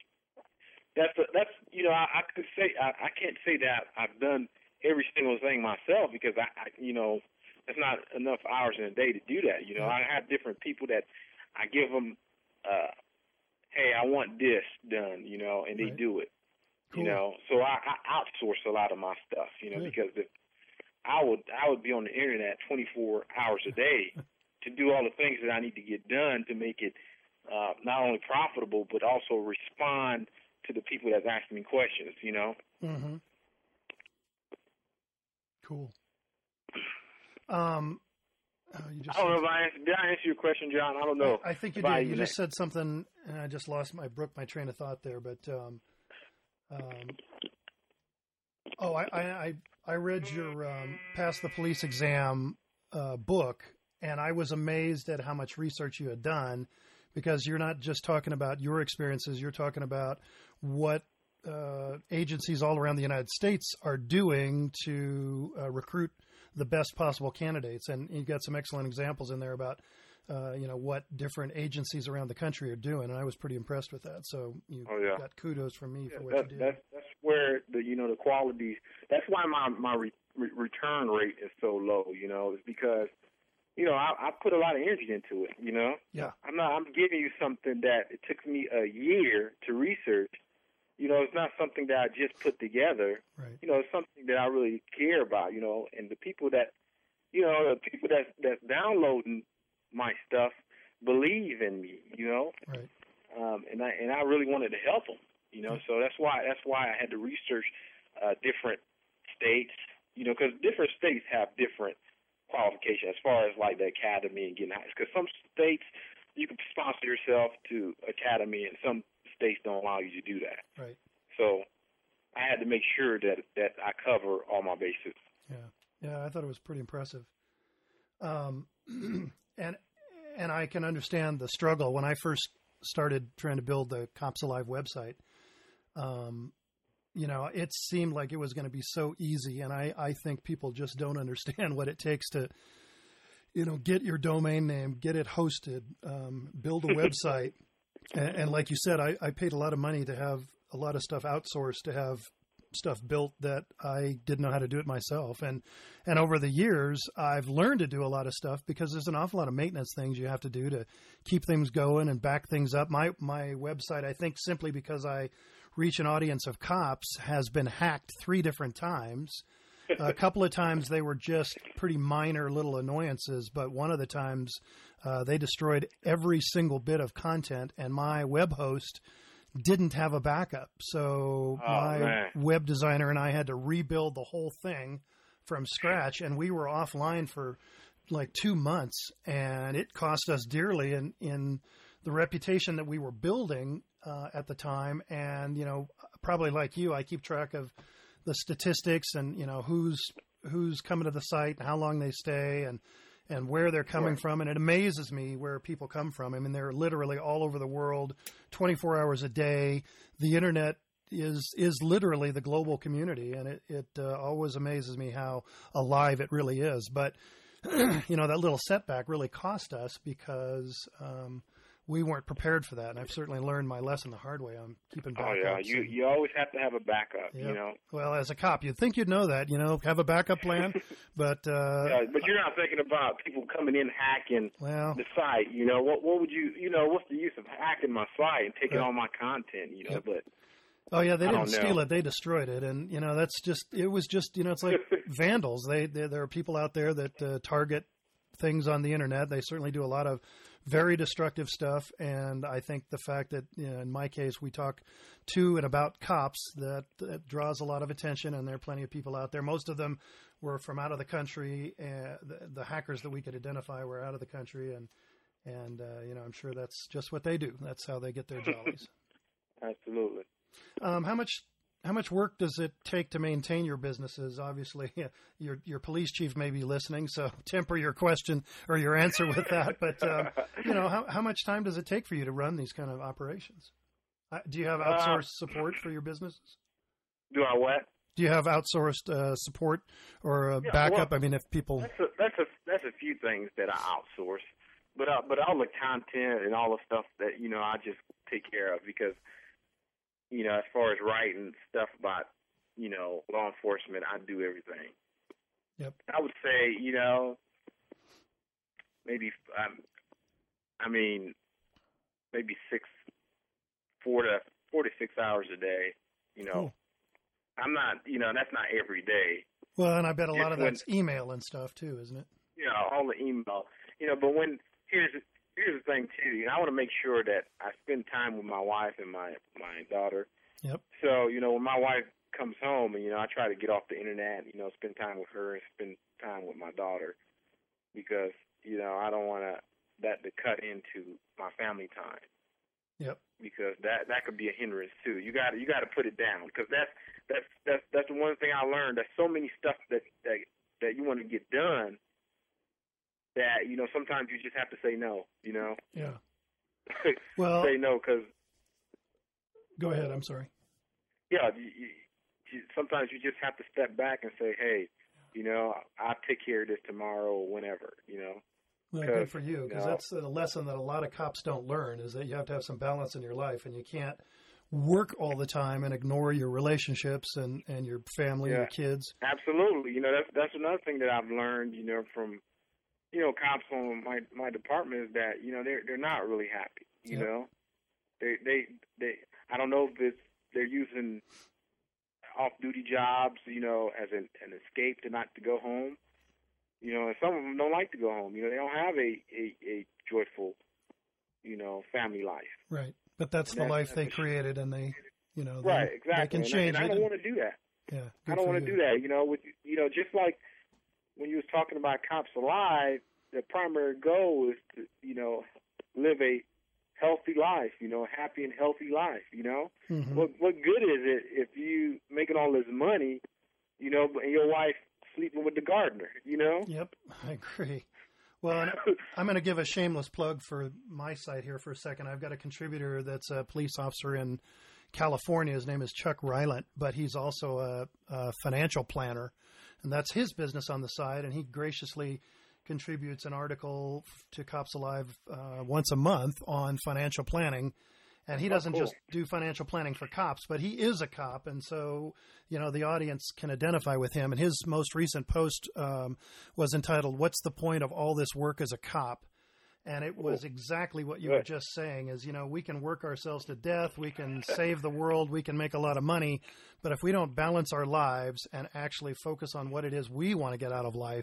That's a, that's you know I, I could say I, I can't say that I've done every single thing myself, because I, I you know there's not enough hours in a day to do that. You know I have different people that I give them, uh, hey, I want this done, you know, and they right. do it. Cool. You know, so I, I outsource a lot of my stuff. You know, Good. because if I would I would be on the internet twenty-four hours a day. to do all the things that I need to get done to make it uh, not only profitable, but also respond to the people that's asking me questions, you know? Mm-hmm. Cool. Um, oh, you just I don't said, know if I answered, did I answer your question, John? I don't know. I, I think you did. You just said something, and I just lost my, broke my train of thought there, but, um, um, oh, I, I, I read your, um, Pass the Police Exam, uh, book, and I was amazed at how much research you had done, because you're not just talking about your experiences. You're talking about what uh, agencies all around the United States are doing to uh, recruit the best possible candidates. And you got some excellent examples in there about, uh, you know, what different agencies around the country are doing. And I was pretty impressed with that. So you oh, yeah. got kudos from me yeah, for what that, you did. That's, that's where the, you know, the quality, that's why my, my re, re, return rate is so low, you know, is because, you know, I, I put a lot of energy into it, you know. Yeah. I'm not. I'm giving you something that it took me a year to research. You know, it's not something that I just put together. Right. You know, it's something that I really care about, you know, and the people that, you know, the people that that's downloading my stuff, believe in me, you know, Right. um, and I and I really wanted to help them, you know. So that's why that's why I had to research uh, different states, you know, because different states have different qualifications as far as like the academy and getting hired. Because some states you can sponsor yourself to academy, and some states don't allow you to do that. Right. So I had to make sure that that I cover all my bases. Yeah. Yeah, I thought it was pretty impressive. Um, and and I can understand the struggle when I first started trying to build the Cops Alive website. Um, you know, it seemed like it was going to be so easy, and I, I think people just don't understand what it takes to, you know, get your domain name, get it hosted, um, build a website. and, and like you said, I, I paid a lot of money to have a lot of stuff outsourced, to have stuff built that I didn't know how to do it myself. And, and over the years, I've learned to do a lot of stuff because there's an awful lot of maintenance things you have to do to keep things going and back things up. My, my website, I think simply because I reach an audience of cops, has been hacked three different times. A couple of times they were just pretty minor little annoyances, but one of the times uh, they destroyed every single bit of content, and my web host didn't have a backup. So oh, my man. web designer and I had to rebuild the whole thing from scratch, and we were offline for like two months, and it cost us dearly in, in the reputation that we were building uh, at the time. And, you know, probably like you, I keep track of the statistics and, you know, who's who's coming to the site and how long they stay and and where they're coming Right. from. And it amazes me where people come from. I mean, they're literally all over the world, twenty-four hours a day. The internet is is literally the global community, and it, it uh, always amazes me how alive it really is. But, you know, that little setback really cost us because um, we weren't prepared for that. And I've certainly learned my lesson the hard way on keeping backups. Oh yeah, you and, you always have to have a backup, yeah. you know. Well, as a cop, you'd think you'd know that, you know, have a backup plan, but uh, Yeah, but you're not thinking about people coming in hacking well, the site. You know, what what would you you know what's the use of hacking my site and taking Right. all my content? You know, Yep. but oh yeah, they I didn't don't steal know. it; they destroyed it, and you know that's just it was just you know it's like vandals. They, they there are people out there that uh, target things on the internet. They certainly do a lot of very destructive stuff, and I think the fact that you know, in my case we talk to and about cops that, that draws a lot of attention, and there are plenty of people out there. Most of them were from out of the country, and the, the hackers that we could identify were out of the country, and and uh, you know I'm sure that's just what they do. That's how they get their jollies. Absolutely. Um, how much how much work does it take to maintain your businesses? Obviously, your your police chief may be listening, so temper your question or your answer with that. But um, you know, how how much time does it take for you to run these kind of operations? Uh, do you have outsourced uh, support for your businesses? Do I what? Do you have outsourced uh, support or uh, Yeah, backup? well, I mean, if people That's a, that's a that's a few things that I outsource, but uh, but all the content and all the stuff that you know I just take care of because. You know, as far as writing stuff about, you know, law enforcement, I do everything. Yep. I would say, you know, maybe, um, I mean, maybe six, four to four to six hours a day. You know, Cool. I'm not, you know, that's not every day. Well, and I bet a lot Just of when- that's email and stuff too, isn't it? You know, all the email. You know, but when here's here's the thing too. You know, I want to make sure that I spend time with my wife and my my daughter. Yep. So, you know, when my wife comes home, and you know, I try to get off the internet, you know, spend time with her and spend time with my daughter, because you know I don't want to that to cut into my family time. Yep. Because that that could be a hindrance too. You got you got to put it down, because that's that's that's that's the one thing I learned. There's so many stuff that that that you want to get done that you know sometimes you just have to say no. You know. Yeah. Well, say no, because go ahead. I'm sorry. yeah, you, you, you, sometimes you just have to step back and say, hey, you know, I'll take care of this tomorrow or whenever. You know. Well, Because, good for you, because you know, that's a lesson that a lot of cops don't learn, is that you have to have some balance in your life, and you can't work all the time and ignore your relationships and, and your family, Yeah. your kids. Absolutely. You know, that's that's another thing that I've learned, you know, from, you know, cops on my my department, is that, you know, they're they're not really happy. You Yep. know, they they they. I don't know if it's they're using off-duty jobs, you know, as an an escape to not to go home. You know, and some of them don't like to go home. You know, they don't have a a, a joyful you know, family life. Right. But that's And the that's, life that's they a- created, and they, you know, they, Right, exactly. they can and, change I, and I it. don't and- want to do that. yeah. I good don't for want to you. do that. You know, with you know, just like when you was talking about Cops Alive, the primary goal is to, you know, live a healthy life. You know, happy and healthy life. You know, Mhm. what what good is it if you making all this money, you know, and your wife sleeping with the gardener? You know. Yep, I agree. Well, and I'm going to give a shameless plug for my site here for a second. I've got a contributor that's a police officer in California. His name is Chuck Rylant, but he's also a, a financial planner, and that's his business on the side. And he graciously contributes an article to Cops Alive uh, once a month on financial planning. And he doesn't cool. just do financial planning for cops, but he is a cop. And so, you know, the audience can identify with him. And his most recent post um, was entitled, "What's the Point of All This Work as a Cop?" And it was exactly what you were Good. just saying is, you know, we can work ourselves to death. We can save the world. We can make a lot of money. But if we don't balance our lives and actually focus on what it is we want to get out of life,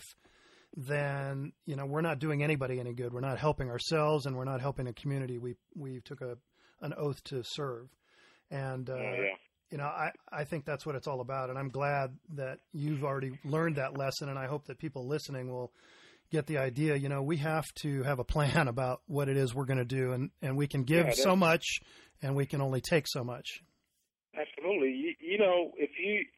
then, you know, we're not doing anybody any good. We're not helping ourselves, and we're not helping the community we we took a an oath to serve. And, uh, Oh, yeah. you know, I, I think that's what it's all about. And I'm glad that you've already learned that lesson. And I hope that people listening will get the idea. You know, we have to have a plan about what it is we're going to do. And, and we can give Yeah, so much, and we can only take so much. Absolutely. You, you know, if you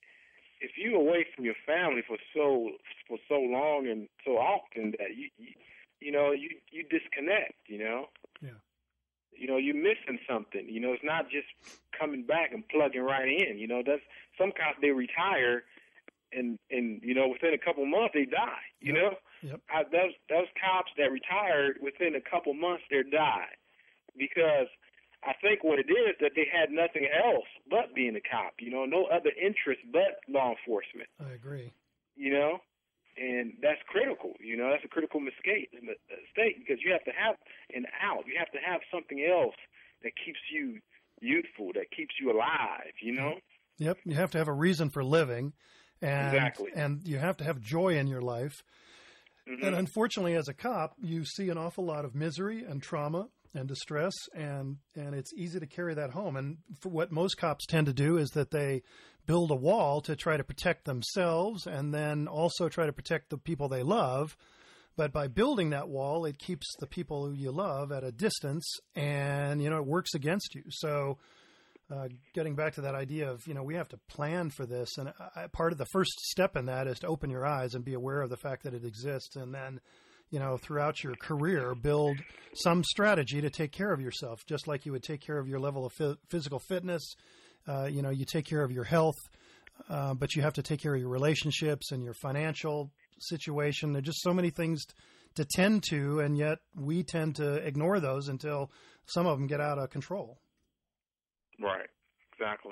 if you away from your family for so for so long and so often that you you, you know you you disconnect. You know. Yeah. You know, you're missing something. You know, it's not just coming back and plugging right in. You know, that's some cops, they retire, and and you know, within a couple months they die. You Yep. know, Yep. I, those those cops that retired within a couple months they died because I think what it is that they had nothing else but being a cop. You know, no other interest but law enforcement. I agree. You know. And that's critical, you know, that's a critical mistake, mistake because you have to have an out. You have to have something else that keeps you youthful, that keeps you alive, you know? Yep. You have to have a reason for living, and, Exactly. and you have to have joy in your life. Mm-hmm. And unfortunately, as a cop, you see an awful lot of misery and trauma and distress, and, and it's easy to carry that home. And for what most cops tend to do is that they build a wall to try to protect themselves and then also try to protect the people they love. But by building that wall, it keeps the people who you love at a distance, and, you know, it works against you. So uh, getting back to that idea of, you know, we have to plan for this. And I, part of the first step in that is to open your eyes and be aware of the fact that it exists. And then, you know, throughout your career, build some strategy to take care of yourself, just like you would take care of your level of f- physical fitness. Uh, you know, you take care of your health, uh, but you have to take care of your relationships and your financial situation. There are just so many things to tend to, and yet we tend to ignore those until some of them get out of control. Right, exactly.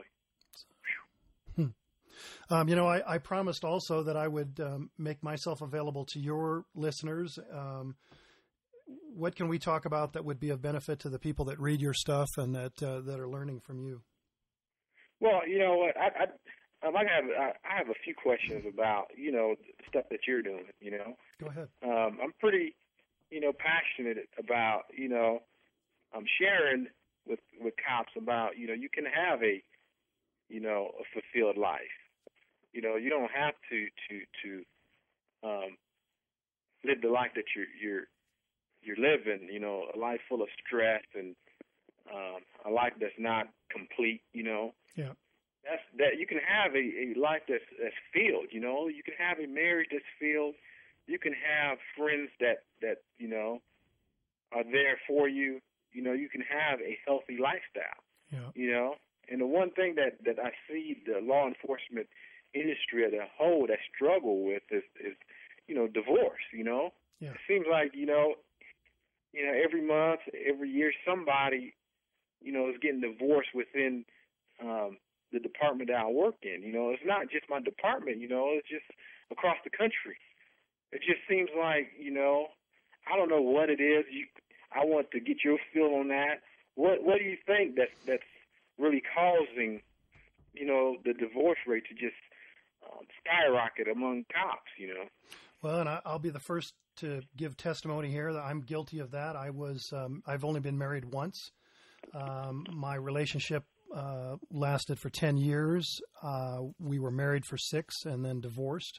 Hmm. Um, you know, I, I promised also that I would um, make myself available to your listeners. Um, what can we talk about that would be of benefit to the people that read your stuff and that uh, that are learning from you? Well, you know what, I, I, I have I, I have a few questions about, you know, the stuff that you're doing, you know. Go ahead. Um, I'm pretty, you know, passionate about, you know, I'm sharing with, with cops about, you know, you can have a, you know, a fulfilled life. You know, you don't have to to to um, live the life that you're you're you're living. You know, a life full of stress and um, a life that's not complete. You know, Yeah. that's that you can have a, a life that's that's filled. You know, you can have a marriage that's filled. You can have friends that that you know are there for you. You know, you can have a healthy lifestyle. Yeah. You know, and the one thing that that I see the law enforcement industry as a whole that struggle with is, is, you know, divorce, you know. Yeah. It seems like, you know, you know, every month, every year, somebody, you know, is getting divorced within um, the department that I work in. You know, it's not just my department, you know, it's just across the country. It just seems like, you know, I don't know what it is. You, I want to get your feel on that. What What do you think that that's really causing, you know, the divorce rate to just um, skyrocket among cops, you know. Well, and I, I'll be the first to give testimony here that I'm guilty of that. I was, um, I've only been married once. Um, my relationship uh, lasted for ten years. Uh, we were married for six and then divorced.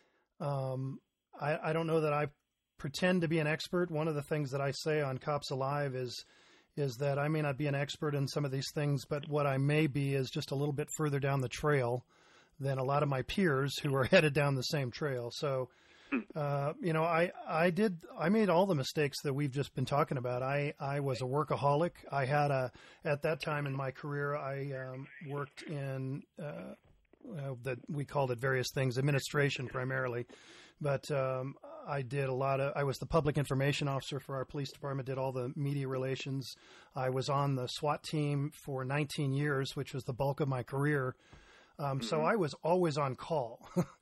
Um, I, I don't know that I pretend to be an expert. One of the things that I say on Cops Alive is is that I may not be an expert in some of these things, but what I may be is just a little bit further down the trail than a lot of my peers who are headed down the same trail. So, uh, you know, I, I did, I made all the mistakes that we've just been talking about. I, I was a workaholic. I had a, at that time in my career, I um, worked in, uh, uh, that we called it various things, administration primarily. But um, I did a lot of, I was the public information officer for our police department, did all the media relations. I was on the SWAT team for nineteen years, which was the bulk of my career. Um, mm-hmm. So I was always on call.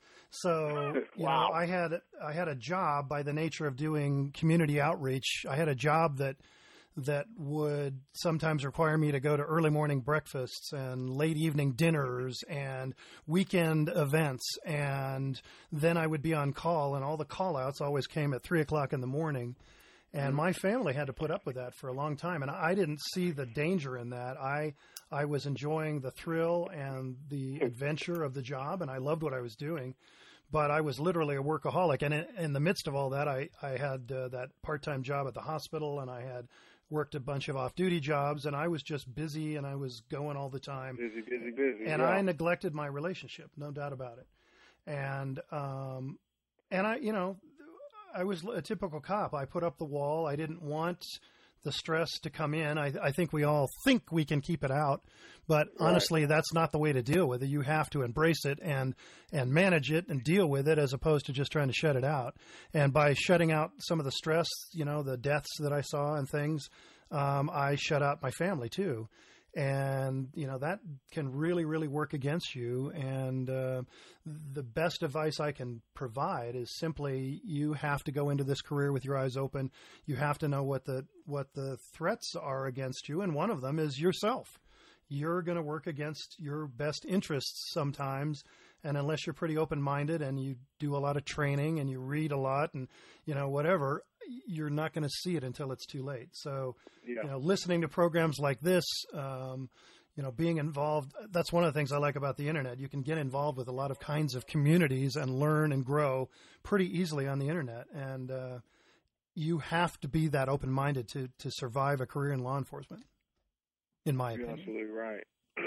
So, you wow. know, I had, I had a job by the nature of doing community outreach. I had a job that, that would sometimes require me to go to early morning breakfasts and late evening dinners and weekend events. And then I would be on call, and all the call outs always came at three o'clock in the morning. And my family had to put up with that for a long time. And I didn't see the danger in that. I, I was enjoying the thrill and the adventure of the job, and I loved what I was doing. But I was literally a workaholic. And in, in the midst of all that, I, I had uh, that part-time job at the hospital, and I had worked a bunch of off-duty jobs, and I was just busy, and I was going all the time. Busy, busy, busy. And yeah. I neglected my relationship, no doubt about it. And, um, and I, you know, I was a typical cop. I put up the wall. I didn't want the stress to come in. I, I think we all think we can keep it out, but right. honestly, that's not the way to deal with it. You have to embrace it and, and manage it and deal with it as opposed to just trying to shut it out. And by shutting out some of the stress, you know, the deaths that I saw and things, um, I shut out my family too. And, you know, that can really, really work against you. And uh, the best advice I can provide is simply you have to go into this career with your eyes open. You have to know what the what the threats are against you. And one of them is yourself. You're going to work against your best interests sometimes. And unless you're pretty open-minded and you do a lot of training and you read a lot and, you know, whatever, you're not going to see it until it's too late. So, yeah. you know, listening to programs like this, um, you know, being involved, that's one of the things I like about the internet. You can get involved with a lot of kinds of communities and learn and grow pretty easily on the internet. And uh, you have to be that open-minded to, to survive a career in law enforcement, in my You're opinion. Absolutely right.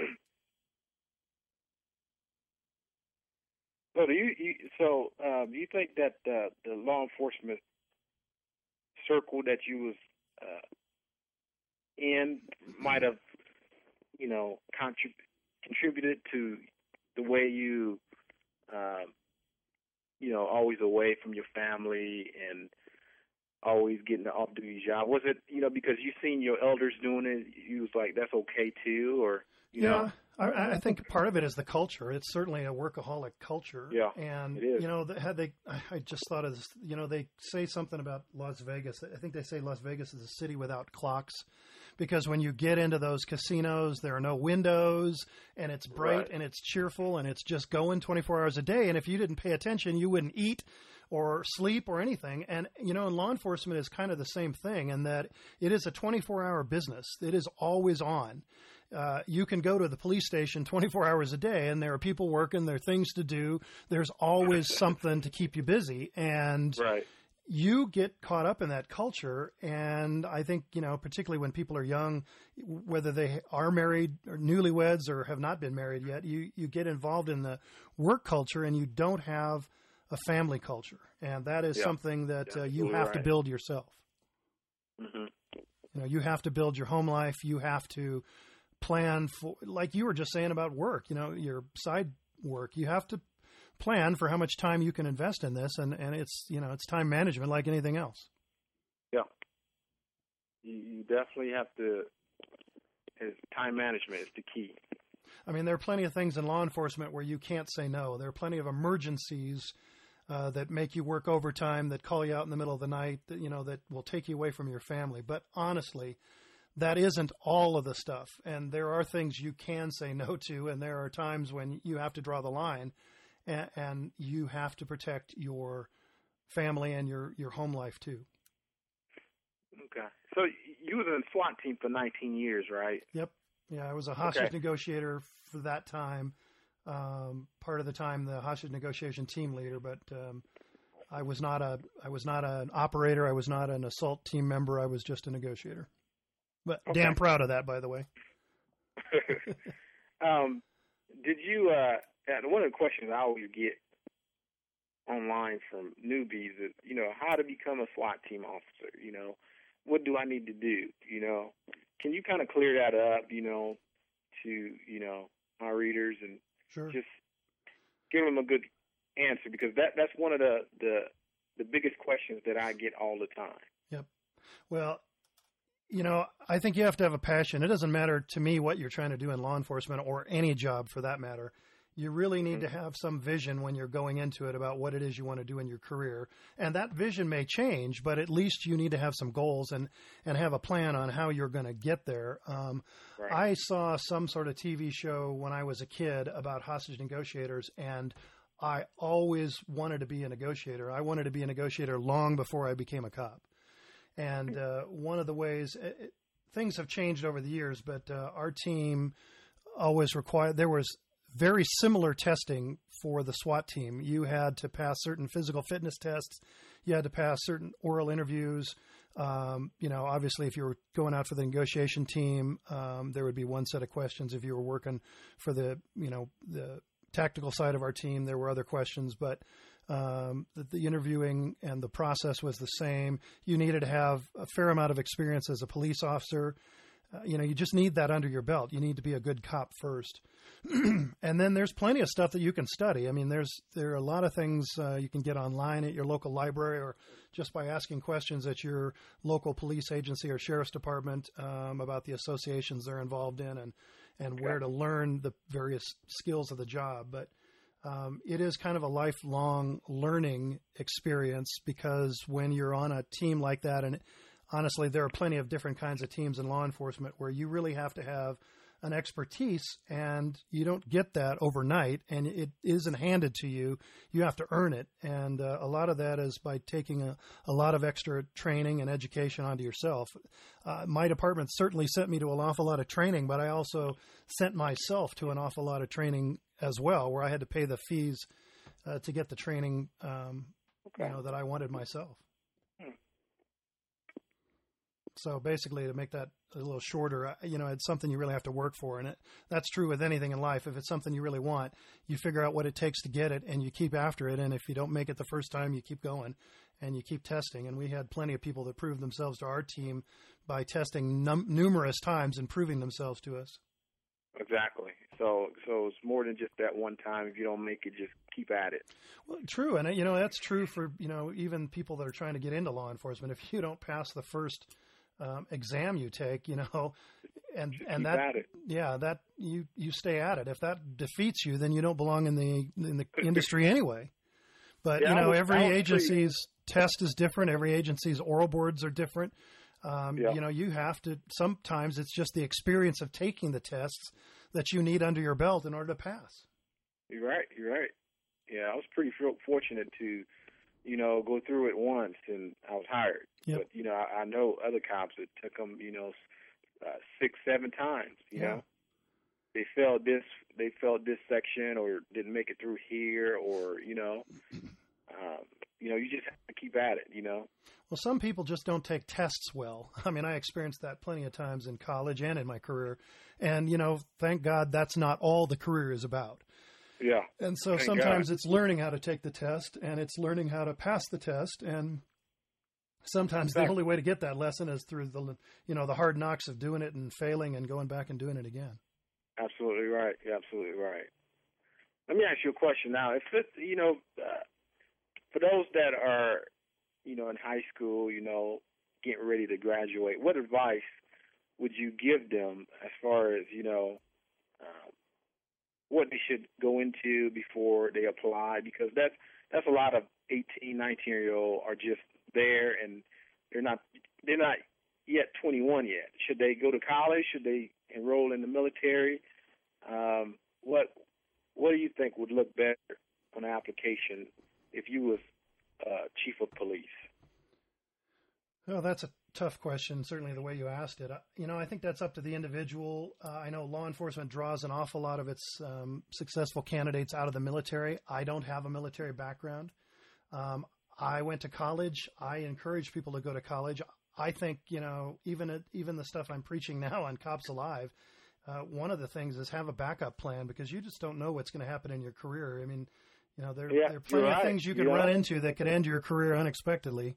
So do you, you so um, you think that uh, the law enforcement circle that you was uh, in might have, you know, contrib- contributed to the way you, uh, you know, always away from your family and always getting the off-duty job? Was it, you know, because you seen your elders doing it, you was like, that's okay too, or, you yeah, know? I, I think part of it is the culture. It's certainly a workaholic culture. Yeah, and it is. you know, had they, I just thought of this. You know, they say something about Las Vegas. I think they say Las Vegas is a city without clocks, because when you get into those casinos, there are no windows, and it's bright right. and it's cheerful, and it's just going twenty-four hours a day. And if you didn't pay attention, you wouldn't eat or sleep or anything. And, you know, law enforcement is kind of the same thing in that it is a twenty-four hour business. It is always on. Uh, you can go to the police station twenty-four hours a day, and there are people working, there are things to do. There's always something to keep you busy. And right. you get caught up in that culture. And I think, you know, particularly when people are young, whether they are married or newlyweds or have not been married yet, you, you get involved in the work culture and you don't have a family culture. And that is yeah. something that yeah, uh, you have right. to build yourself. Mm-hmm. You know, you have to build your home life. You have to plan for, like you were just saying about work, you know, your side work. You have to plan for how much time you can invest in this, and, and it's, you know, it's time management like anything else. Yeah. You, you definitely have to, time management is the key. I mean, there are plenty of things in law enforcement where you can't say no. There are plenty of emergencies uh, that make you work overtime, that call you out in the middle of the night, that, you know, that will take you away from your family. But honestly, that isn't all of the stuff. And there are things you can say no to, and there are times when you have to draw the line. and, and you have to protect your family and your, your home life too. Okay. So you was in SWAT team for nineteen years, right? Yep. Yeah, I was a hostage okay. negotiator for that time. Um, part of the time, the hostage negotiation team leader, but um, I was not a I was not an operator. I was not an assault team member. I was just a negotiator. But okay. damn proud of that, by the way. um, did you? Uh, one of the questions I always get online from newbies is, you know, how to become a SWAT team officer. You know, what do I need to do? You know, can you kind of clear that up? You know, to you know my readers and sure. just give them a good answer, because that that's one of the the the biggest questions that I get all the time. Yep. Well, you know, I think you have to have a passion. It doesn't matter to me what you're trying to do in law enforcement or any job for that matter. You really need mm-hmm. to have some vision when you're going into it about what it is you want to do in your career. And that vision may change, but at least you need to have some goals and, and have a plan on how you're going to get there. Um, right. I saw some sort of T V show when I was a kid about hostage negotiators, and I always wanted to be a negotiator. I wanted to be a negotiator long before I became a cop. And uh, one of the ways it, things have changed over the years, but uh, our team always required, there was very similar testing for the SWAT team. You had to pass certain physical fitness tests. You had to pass certain oral interviews. Um, you know, obviously, if you were going out for the negotiation team, um, there would be one set of questions. If you were working for the, you know, the tactical side of our team, there were other questions. But um, the, the interviewing and the process was the same. You needed to have a fair amount of experience as a police officer. Uh, you know, you just need that under your belt. You need to be a good cop first. And then there's plenty of stuff that you can study. I mean, there's there are a lot of things uh, you can get online at your local library, or just by asking questions at your local police agency or sheriff's department um, about the associations they're involved in, and, and where to learn the various skills of the job. But um, it is kind of a lifelong learning experience, because when you're on a team like that, and honestly, there are plenty of different kinds of teams in law enforcement where you really have to have an expertise, and you don't get that overnight, and it isn't handed to you. You have to earn it. And uh, a lot of that is by taking a, a lot of extra training and education onto yourself. Uh, my department certainly sent me to an awful lot of training, but I also sent myself to an awful lot of training as well, where I had to pay the fees uh, to get the training um, okay. you know, that I wanted myself. Hmm. So basically, to make that a little shorter, you know, it's something you really have to work for. And it, that's true with anything in life. If it's something you really want, you figure out what it takes to get it, and you keep after it. And if you don't make it the first time, you keep going and you keep testing. And we had plenty of people that proved themselves to our team by testing num- numerous times and proving themselves to us. Exactly. So so it's more than just that one time. If you don't make it, just keep at it. Well, true. And, you know, that's true for, you know, even people that are trying to get into law enforcement. If you don't pass the first Um, exam you take, you know, and Just and keep that, at it. yeah, that you, you stay at it. If that defeats you, then you don't belong in the in the industry anyway. But yeah, you know, was, every agency's test is different. Every agency's oral boards are different. Um, yeah. You know, you have to. Sometimes it's just the experience of taking the tests that you need under your belt in order to pass. You're right. You're right. Yeah, I was pretty fortunate to, you know, go through it once, and I was hired. Yep. But, you know, I, I know other cops that took them, you know, uh, six, seven times, you yeah. know. They failed this, they failed this section, or didn't make it through here, or, you know, um, you know, you just have to keep at it, you know. Well, some people just don't take tests well. I mean, I experienced that plenty of times in college and in my career. And, you know, thank God that's not all the career is about. Yeah. And so thank sometimes God. It's learning how to take the test, and it's learning how to pass the test. And sometimes the only way to get that lesson is through the, you know, the hard knocks of doing it and failing and going back and doing it again. Absolutely right. You're absolutely right. Let me ask you a question now. If it, you know, uh, for those that are, you know, in high school, you know, getting ready to graduate, what advice would you give them as far as, you know, um, what they should go into before they apply? Because that's that's a lot of eighteen, nineteen-year-old are just there, and they're not they're not yet twenty-one yet. Should they go to college? Should they enroll in the military? Um, what what do you think would look better on the application if you was uh, chief of police? Well, that's a tough question, certainly the way you asked it. You know, I think that's up to the individual. Uh, I know law enforcement draws an awful lot of its um, successful candidates out of the military. I don't have a military background. Um, I went to college. I encourage people to go to college. I think, you know, even at, even the stuff I'm preaching now on Cops Alive, uh, one of the things is have a backup plan, because you just don't know what's going to happen in your career. I mean, you know, there, yeah, there are plenty right. of things you can yeah. run into that could end your career unexpectedly.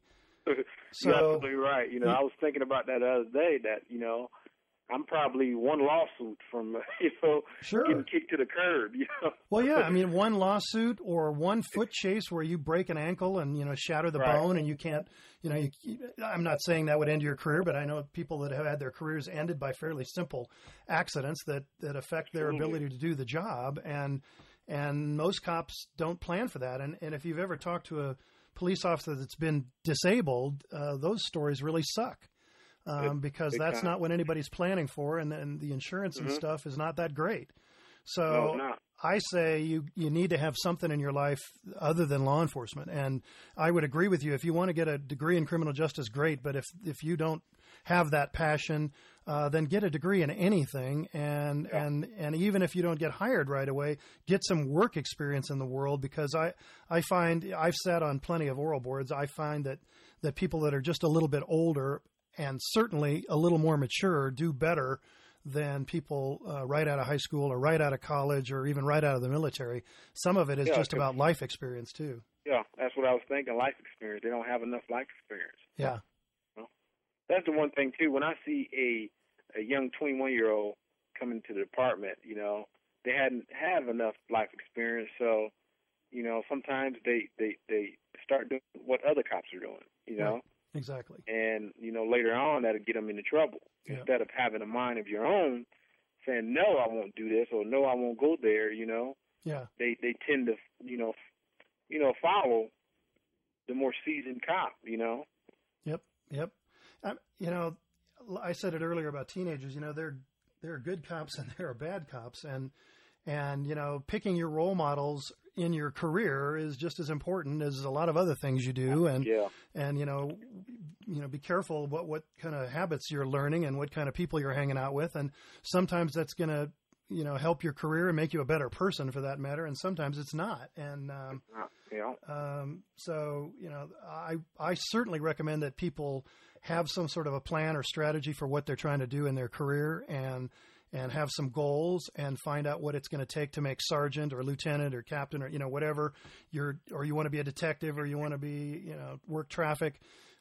So, You're absolutely right. You know, I was thinking about that the other day, that, you know, I'm probably one lawsuit from, you know, sure. getting kicked to the curb, you know. Well, yeah, I mean, one lawsuit or one foot chase where you break an ankle and, you know, shatter the right. bone, and you can't, you know, you, I'm not saying that would end your career, but I know people that have had their careers ended by fairly simple accidents that, that affect their Absolutely. ability to do the job. And, and most cops don't plan for that. And, and if you've ever talked to a police officer that's been disabled, uh, those stories really suck. Um, because Big that's time. not what anybody's planning for, and then the insurance mm-hmm. and stuff is not that great. So no, it's not. I say you, you need to have something in your life other than law enforcement. And I would agree with you. If you want to get a degree in criminal justice, great. But if, if you don't have that passion, uh, then get a degree in anything. And, yeah. and, and even if you don't get hired right away, get some work experience in the world, because I, I find I've sat on plenty of oral boards. I find that, that people that are just a little bit older and certainly a little more mature do better than people uh, right out of high school or right out of college or even right out of the military. Some of it is yeah, just about life experience too. Yeah, that's what I was thinking, life experience. They don't have enough life experience. Yeah. Well, that's the one thing too. When I see a, a young twenty-one-year-old come into the department, you know, they hadn't have enough life experience. So, you know, sometimes they, they, they start doing what other cops are doing, you know. Right. Exactly. And, you know, later on, that'll get them into trouble. Yeah. Instead of having a mind of your own, saying, no, I won't do this, or no, I won't go there, you know. Yeah. They they tend to, you know, you know, follow the more seasoned cop, you know. Yep. Yep. Um, you know, I said it earlier about teenagers, you know, they're, there are good cops and there are bad cops. And, and, you know, picking your role models in your career is just as important as a lot of other things you do. And, yeah. and, you know, you know, be careful what, what kind of habits you're learning and what kind of people you're hanging out with. And sometimes that's going to, you know, help your career and make you a better person for that matter. And sometimes it's not. And, um, yeah. um, so, you know, I, I certainly recommend that people have some sort of a plan or strategy for what they're trying to do in their career, and, and have some goals and find out what it's going to take to make sergeant or lieutenant or captain or, you know, whatever you're, or you want to be a detective or you want to be, you know, work traffic.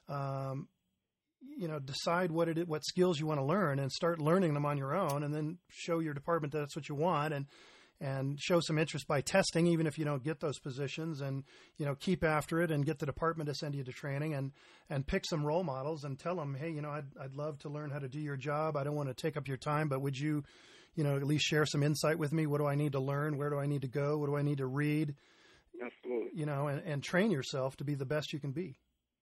Um, you know, decide what it is, what skills you want to learn, and start learning them on your own, and then show your department that that's what you want, and, and show some interest by testing, even if you don't get those positions, and, you know, keep after it and get the department to send you to training, and, and pick some role models and tell them, hey, you know, I'd, I'd love to learn how to do your job. I don't want to take up your time, but would you, you know, at least share some insight with me? What do I need to learn? Where do I need to go? What do I need to read? Absolutely. You know, and, and train yourself to be the best you can be.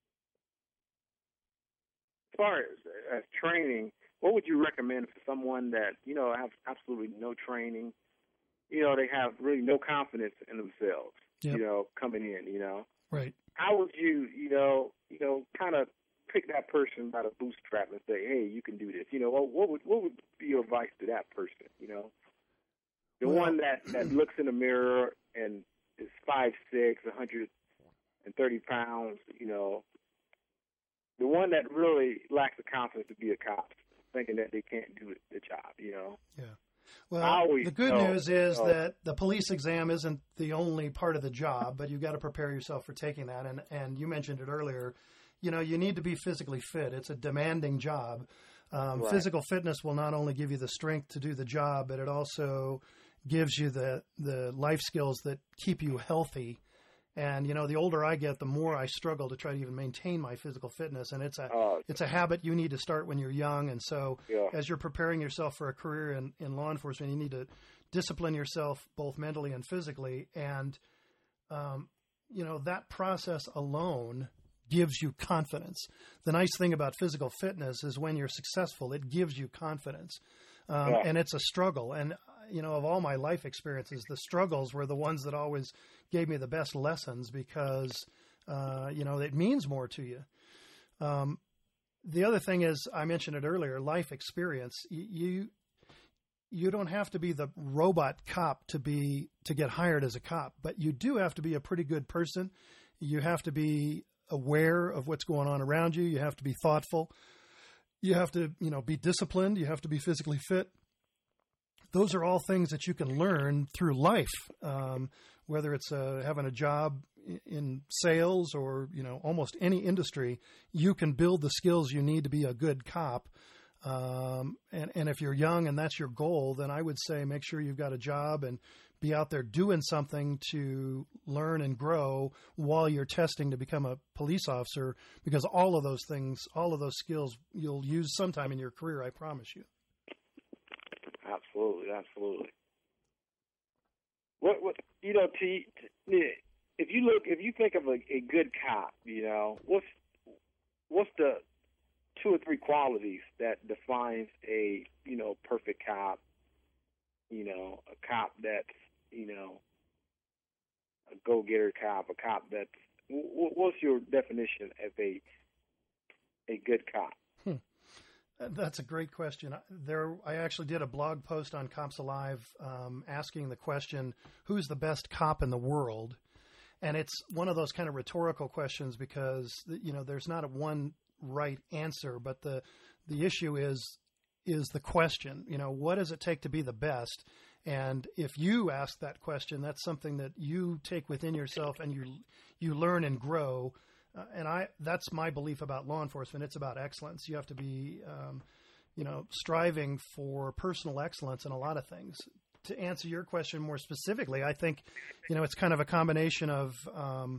As far as, as training, what would you recommend for someone that, you know, have absolutely no training? You know, they have really no confidence in themselves, Yep. you know, coming in, you know. Right. How would you, you know, you know, kind of pick that person by the bootstrap and say, hey, you can do this? You know, what, what would what would be your advice to that person, you know? The Well, one that, that looks in the mirror and is five six, one hundred thirty pounds, you know, the one that really lacks the confidence to be a cop, thinking that they can't do the job, you know? Yeah. Well, always the good know, news is know. that the police exam isn't the only part of the job, but you've got to prepare yourself for taking that. And, and you mentioned it earlier, you know, you need to be physically fit. It's a demanding job. Um, Right. Physical fitness will not only give you the strength to do the job, but it also gives you the, the life skills that keep you healthy. And, you know, the older I get, the more I struggle to try to even maintain my physical fitness. And it's a, Uh, it's a habit you need to start when you're young. And so Yeah. as you're preparing yourself for a career in, in law enforcement, you need to discipline yourself both mentally and physically. And, um, you know, that process alone gives you confidence. The nice thing about physical fitness is when you're successful, it gives you confidence. Um, Yeah. and it's a struggle. And, you know, of all my life experiences, the struggles were the ones that always gave me the best lessons because, uh, you know, it means more to you. Um, the other thing is, I mentioned it earlier, life experience. You, you don't have to be the robot cop to be, to get hired as a cop, but you do have to be a pretty good person. You have to be aware of what's going on around you. You have to be thoughtful. You have to, you know, be disciplined. You have to be physically fit. Those are all things that you can learn through life, um, whether it's uh, having a job in sales or, you know, almost any industry. You can build the skills you need to be a good cop. Um, and, and if you're young and that's your goal, then I would say make sure you've got a job and be out there doing something to learn and grow while you're testing to become a police officer, because all of those things, all of those skills you'll use sometime in your career, I promise you. Absolutely, absolutely. What, what, you know, T, T, if you look, if you think of a, a good cop, you know, what's, what's the two or three qualities that defines a, you know, perfect cop, you know, a cop that's, you know, a go-getter cop, a cop that's, what's your definition of a, a good cop? Hmm. That's a great question. There, I actually did a blog post on Cops Alive um, asking the question, who's the best cop in the world? And it's one of those kind of rhetorical questions because, you know, there's not a one right answer, but the the issue is is the question, you know, what does it take to be the best? And if you ask that question, that's something that you take within yourself and you you learn and grow. Uh, and I that's my belief about law enforcement. It's about excellence. You have to be, um, you know, striving for personal excellence in a lot of things. To answer your question more specifically, I think, you know, it's kind of a combination of, um,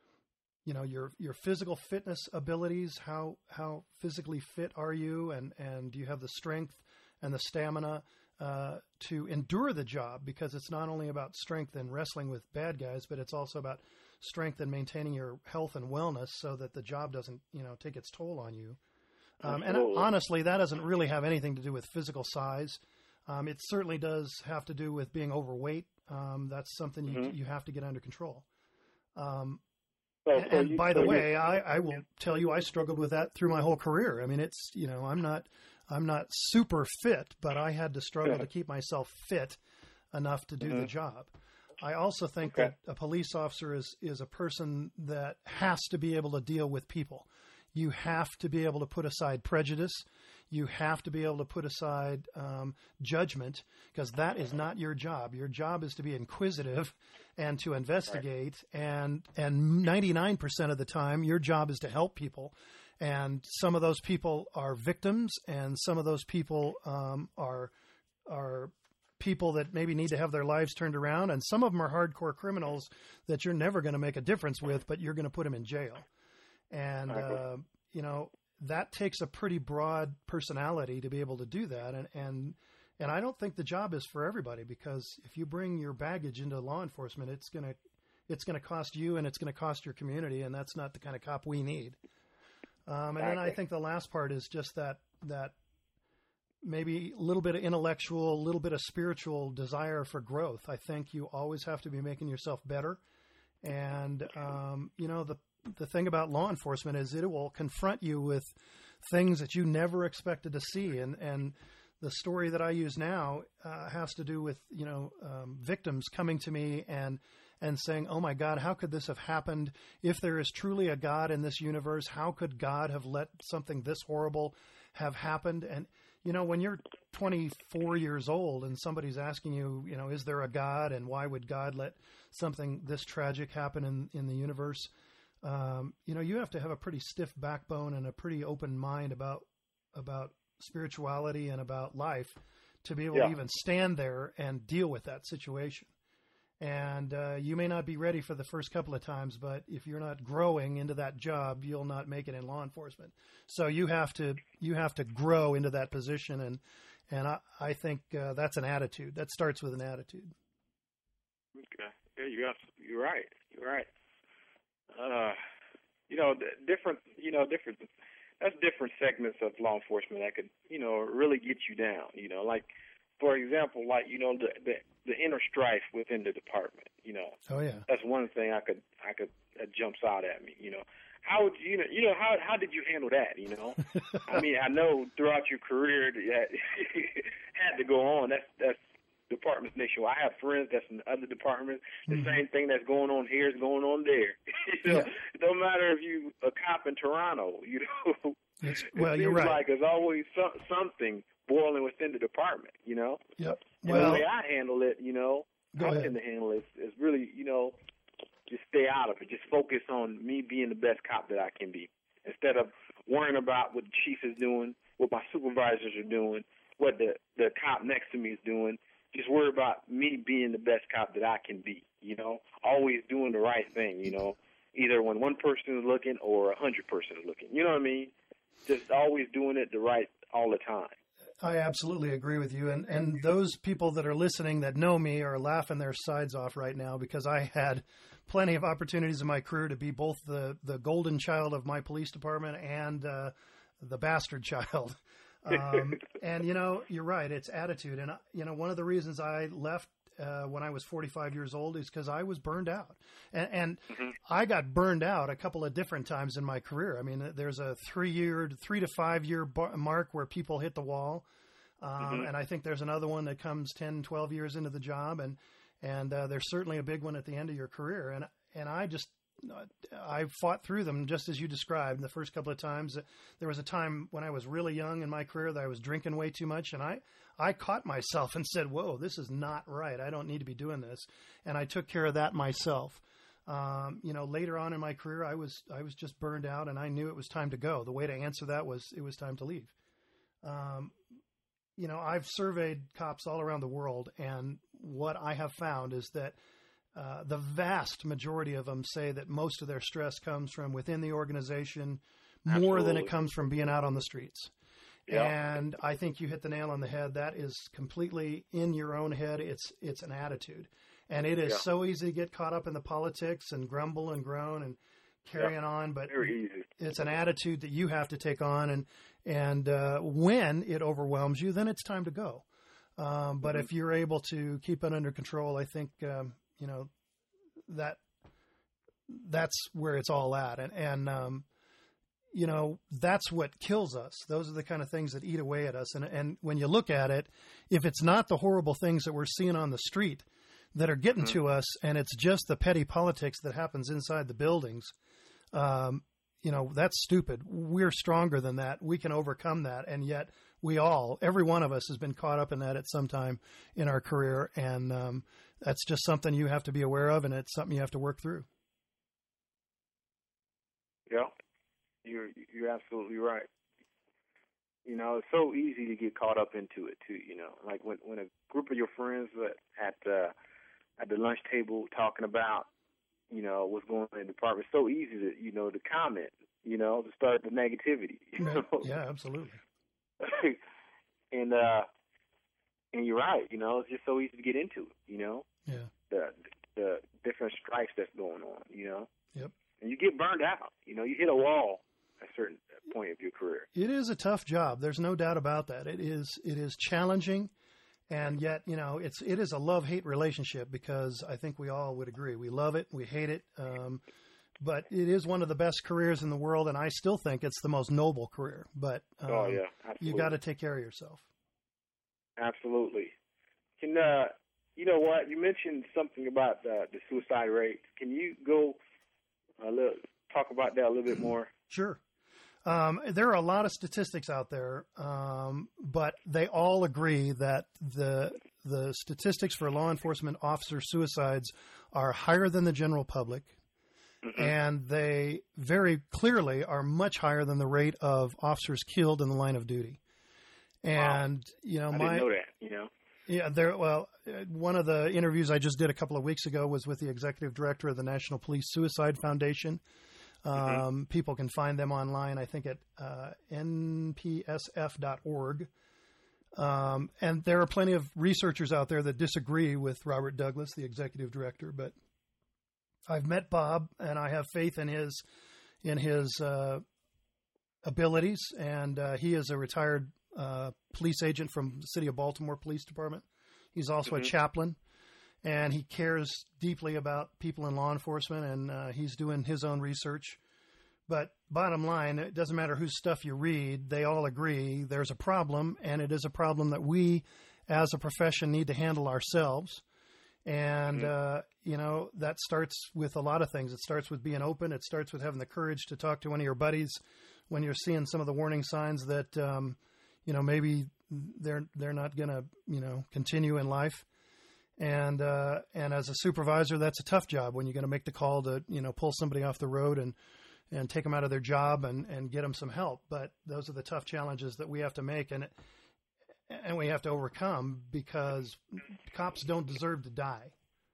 you know, your your physical fitness abilities. How how physically fit are you, and and do you have the strength and the stamina uh, to endure the job? Because it's not only about strength and wrestling with bad guys, but it's also about strength and maintaining your health and wellness so that the job doesn't, you know, take its toll on you. Um, and honestly, that doesn't really have anything to do with physical size. Um, it certainly does have to do with being overweight. Um, that's something you, mm-hmm. you have to get under control. Um, so, and, so and by the way, I, I will tell you, I struggled with that through my whole career. I mean, it's, you know, I'm not, I'm not super fit, but I had to struggle yeah. to keep myself fit enough to do mm-hmm. the job. I also think okay. that a police officer is, is a person that has to be able to deal with people. You have to be able to put aside prejudice. You have to be able to put aside um, judgment, because that is not your job. Your job is to be inquisitive and to investigate. Right. And and ninety-nine percent of the time, your job is to help people. And some of those people are victims, and some of those people um, are are people that maybe need to have their lives turned around. And some of them are hardcore criminals that you're never going to make a difference with, but you're going to put them in jail. And, uh, you know, that takes a pretty broad personality to be able to do that. And, and, and I don't think the job is for everybody, because if you bring your baggage into law enforcement, it's going to, it's going to cost you and it's going to cost your community. And that's not the kind of cop we need. Um, and then I think the last part is just that, that maybe a little bit of intellectual, a little bit of spiritual desire for growth. I think you always have to be making yourself better. And, um, you know, the, the thing about law enforcement is it will confront you with things that you never expected to see. And, and the story that I use now uh, has to do with, you know, um, victims coming to me and, and saying, oh my God, how could this have happened? If there is truly a God in this universe, how could God have let something this horrible have happened? And, you know, when you're twenty-four years old and somebody's asking you, you know, is there a God, and why would God let something this tragic happen in, in the universe? Um, you know, you have to have a pretty stiff backbone and a pretty open mind about, about spirituality and about life to be able yeah. to even stand there and deal with that situation. And uh, you may not be ready for the first couple of times, but if you're not growing into that job, you'll not make it in law enforcement. So you have to you have to grow into that position, and and I, I think uh, that's an attitude. That starts with an attitude. Okay, yeah, you're you're right. You're right. Uh, you know, different. You know, different. That's different segments of law enforcement that could, you know, really get you down. You know, like for example, like, you know, the, the the inner strife within the department, you know. Oh yeah. That's one thing I could I could that jumps out at me, you know. How would you know? You know how how did you handle that? You know, I mean, I know throughout your career that you had, had to go on. That's that's departments nationwide. I have friends that's in other departments. The mm-hmm. same thing that's going on here is going on there. you know, yeah. It don't matter if you a cop in Toronto. You know, it's, well, it you're seems right. Like there's always some, something boiling within the department. You know. Yep. And well, the way I handle it, you know, I tend to handle it is really, you know. Just stay out of it. Just focus on me being the best cop that I can be. Instead of worrying about what the chief is doing, what my supervisors are doing, what the, the cop next to me is doing, just worry about me being the best cop that I can be, you know, always doing the right thing, you know, either when one person is looking or a hundred person is looking. You know what I mean? Just always doing it the right all the time. I absolutely agree with you. And, and those people that are listening that know me are laughing their sides off right now because I had plenty of opportunities in my career to be both the, the golden child of my police department and uh, the bastard child. Um, and, you know, you're right. It's attitude. And, you know, one of the reasons I left uh, when I was forty-five years old is because I was burned out. And, and mm-hmm. I got burned out a couple of different times in my career. I mean, there's a three-year, three to five-year bar- mark where people hit the wall. Um, mm-hmm. And I think there's another one that comes ten, twelve years into the job. And, and uh, there's certainly a big one at the end of your career. And, and I just, I fought through them just as you described the first couple of times. There was a time when I was really young in my career that I was drinking way too much. And I, I caught myself and said, whoa, this is not right. I don't need to be doing this. And I took care of that myself. Um, you know, later on in my career, I was, I was just burned out and I knew it was time to go. The way to answer that was it was time to leave. Um, You know, I've surveyed cops all around the world, and what I have found is that uh, the vast majority of them say that most of their stress comes from within the organization more Absolutely. Than it comes from being out on the streets. Yeah. And I think you hit the nail on the head. That is completely in your own head. It's it's an attitude. And it is yeah. so easy to get caught up in the politics and grumble and groan and carrying yeah. on, but Very easy. It's an attitude that you have to take on, and and uh, when it overwhelms you, then it's time to go. Um, but mm-hmm. if you're able to keep it under control, I think um, you know that that's where it's all at, and and um, you know that's what kills us. Those are the kind of things that eat away at us, and and when you look at it, if it's not the horrible things that we're seeing on the street that are getting mm-hmm. to us, and it's just the petty politics that happens inside the buildings. Um, you know, that's stupid. We're stronger than that. We can overcome that. And yet we all, every one of us has been caught up in that at some time in our career. And, um, that's just something you have to be aware of, and it's something you have to work through. Yeah, you're, you're absolutely right. You know, it's so easy to get caught up into it too. You know, like when, when a group of your friends at, uh, at the lunch table talking about, you know, what's going on in the department. It's so easy to, you know, to comment, you know, to start the negativity. You know? Yeah, absolutely. and, uh, and you're right, you know, it's just so easy to get into it, you know? Yeah. The, the different strikes that's going on, you know? Yep. And you get burned out, you know, you hit a wall at a certain point of your career. It is a tough job. There's no doubt about that. It is, it is challenging. And yet, you know, it's it is a love-hate relationship, because I think we all would agree. We love it, we hate it, um, but it is one of the best careers in the world, and I still think it's the most noble career. But um, oh yeah, absolutely. You got to take care of yourself. Absolutely. Can uh, you know what? You mentioned something about the, the suicide rate. Can you go a little talk about that a little bit more? Sure. Um, there are a lot of statistics out there, um, but they all agree that the the statistics for law enforcement officer suicides are higher than the general public, mm-hmm. and they very clearly are much higher than the rate of officers killed in the line of duty. And wow. you know, I my didn't know that. You know, yeah, there. Well, one of the interviews I just did a couple of weeks ago was with the executive director of the National Police Suicide Foundation. Um, mm-hmm. People can find them online, I think, at uh, N P S F dot org. Um, and there are plenty of researchers out there that disagree with Robert Douglas, the executive director. But I've met Bob, and I have faith in his in his uh, abilities. And uh, he is a retired uh, police agent from the city of Baltimore Police Department. He's also Mm-hmm. a chaplain, and he cares deeply about people in law enforcement, and uh, he's doing his own research. But bottom line, it doesn't matter whose stuff you read. They all agree there's a problem, and it is a problem that we as a profession need to handle ourselves. And, mm-hmm. uh, you know, that starts with a lot of things. It starts with being open. It starts with having the courage to talk to one of your buddies when you're seeing some of the warning signs that, um, you know, maybe they're they're not going to, you know, continue in life. And uh, and as a supervisor, that's a tough job when you're going to make the call to, you know, pull somebody off the road and, and take them out of their job and, and get them some help. But those are the tough challenges that we have to make and and we have to overcome, because cops don't deserve to die.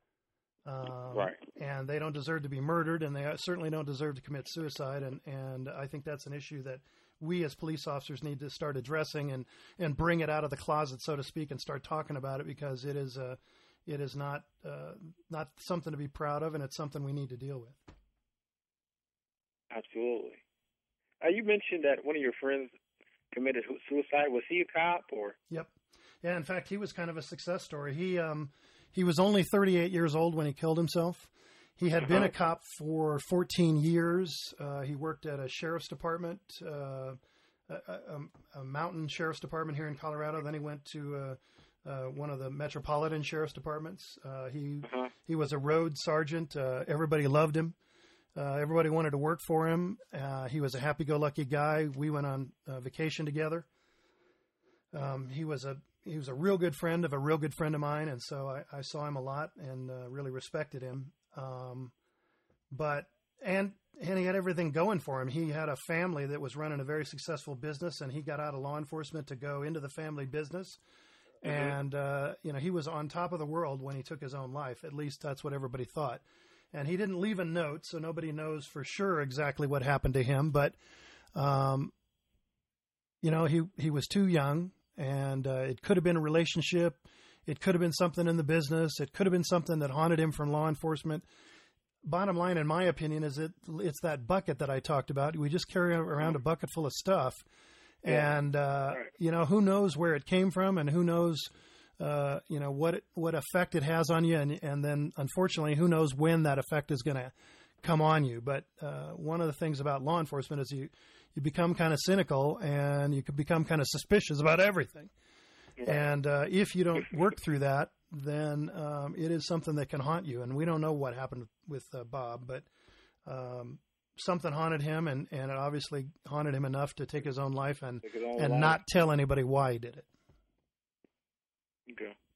Um, right. And they don't deserve to be murdered, and they certainly don't deserve to commit suicide. And, and I think that's an issue that we as police officers need to start addressing and, and bring it out of the closet, so to speak, and start talking about it, because it is a, it is not uh, not something to be proud of, and it's something we need to deal with. Absolutely. Uh, you mentioned that one of your friends committed suicide. Was he a cop or? Yep. Yeah. In fact, he was kind of a success story. He, um, he was only thirty-eight years old when he killed himself. He had uh-huh. been a cop for fourteen years. Uh, he worked at a sheriff's department, uh, a, a, a mountain sheriff's department here in Colorado. Then he went to, uh, uh, one of the metropolitan sheriff's departments. Uh, he, uh-huh. he was a road sergeant. Uh, everybody loved him. Uh, everybody wanted to work for him. Uh, he was a happy-go-lucky guy. We went on uh, vacation together. Um, he was a he was a real good friend of a real good friend of mine, and so I, I saw him a lot and uh, really respected him. Um, but and and he had everything going for him. He had a family that was running a very successful business, and he got out of law enforcement to go into the family business. Mm-hmm. And uh, you know, he was on top of the world when he took his own life. At least that's what everybody thought. And he didn't leave a note, so nobody knows for sure exactly what happened to him. But, um, you know, he, he was too young, and uh, it could have been a relationship. It could have been something in the business. It could have been something that haunted him from law enforcement. Bottom line, in my opinion, is it it's that bucket that I talked about. We just carry around a bucket full of stuff. Yeah. And, uh, right. you know, who knows where it came from, and who knows – Uh, you know, what it, what effect it has on you. And, and then, unfortunately, who knows when that effect is going to come on you. But uh, one of the things about law enforcement is you, you become kind of cynical, and you could become kind of suspicious about everything. Yeah. And uh, if you don't work through that, then um, it is something that can haunt you. And we don't know what happened with uh, Bob, but um, something haunted him, and, and it obviously haunted him enough to take his own life and, and life. not tell anybody why he did it. Okay.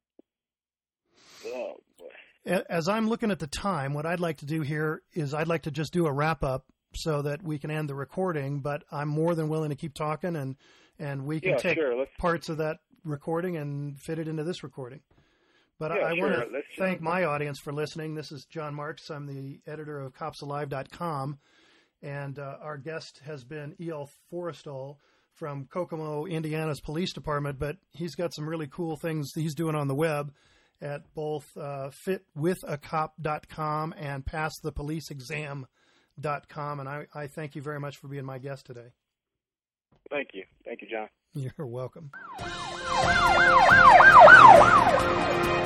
Oh, boy. As I'm looking at the time, what I'd like to do here is I'd like to just do a wrap up so that we can end the recording, but I'm more than willing to keep talking, and, and we can yeah, take sure. parts of that recording and fit it into this recording. But yeah, I, I sure. want to Let's thank my audience for listening. This is John Marks. I'm the editor of cops alive dot com, and uh, our guest has been E L Forrestal from Kokomo, Indiana's police department, but he's got some really cool things he's doing on the web at both uh, fit with a cop dot com and pass the police exam dot com. And I, I thank you very much for being my guest today. Thank you. Thank you, John. You're welcome.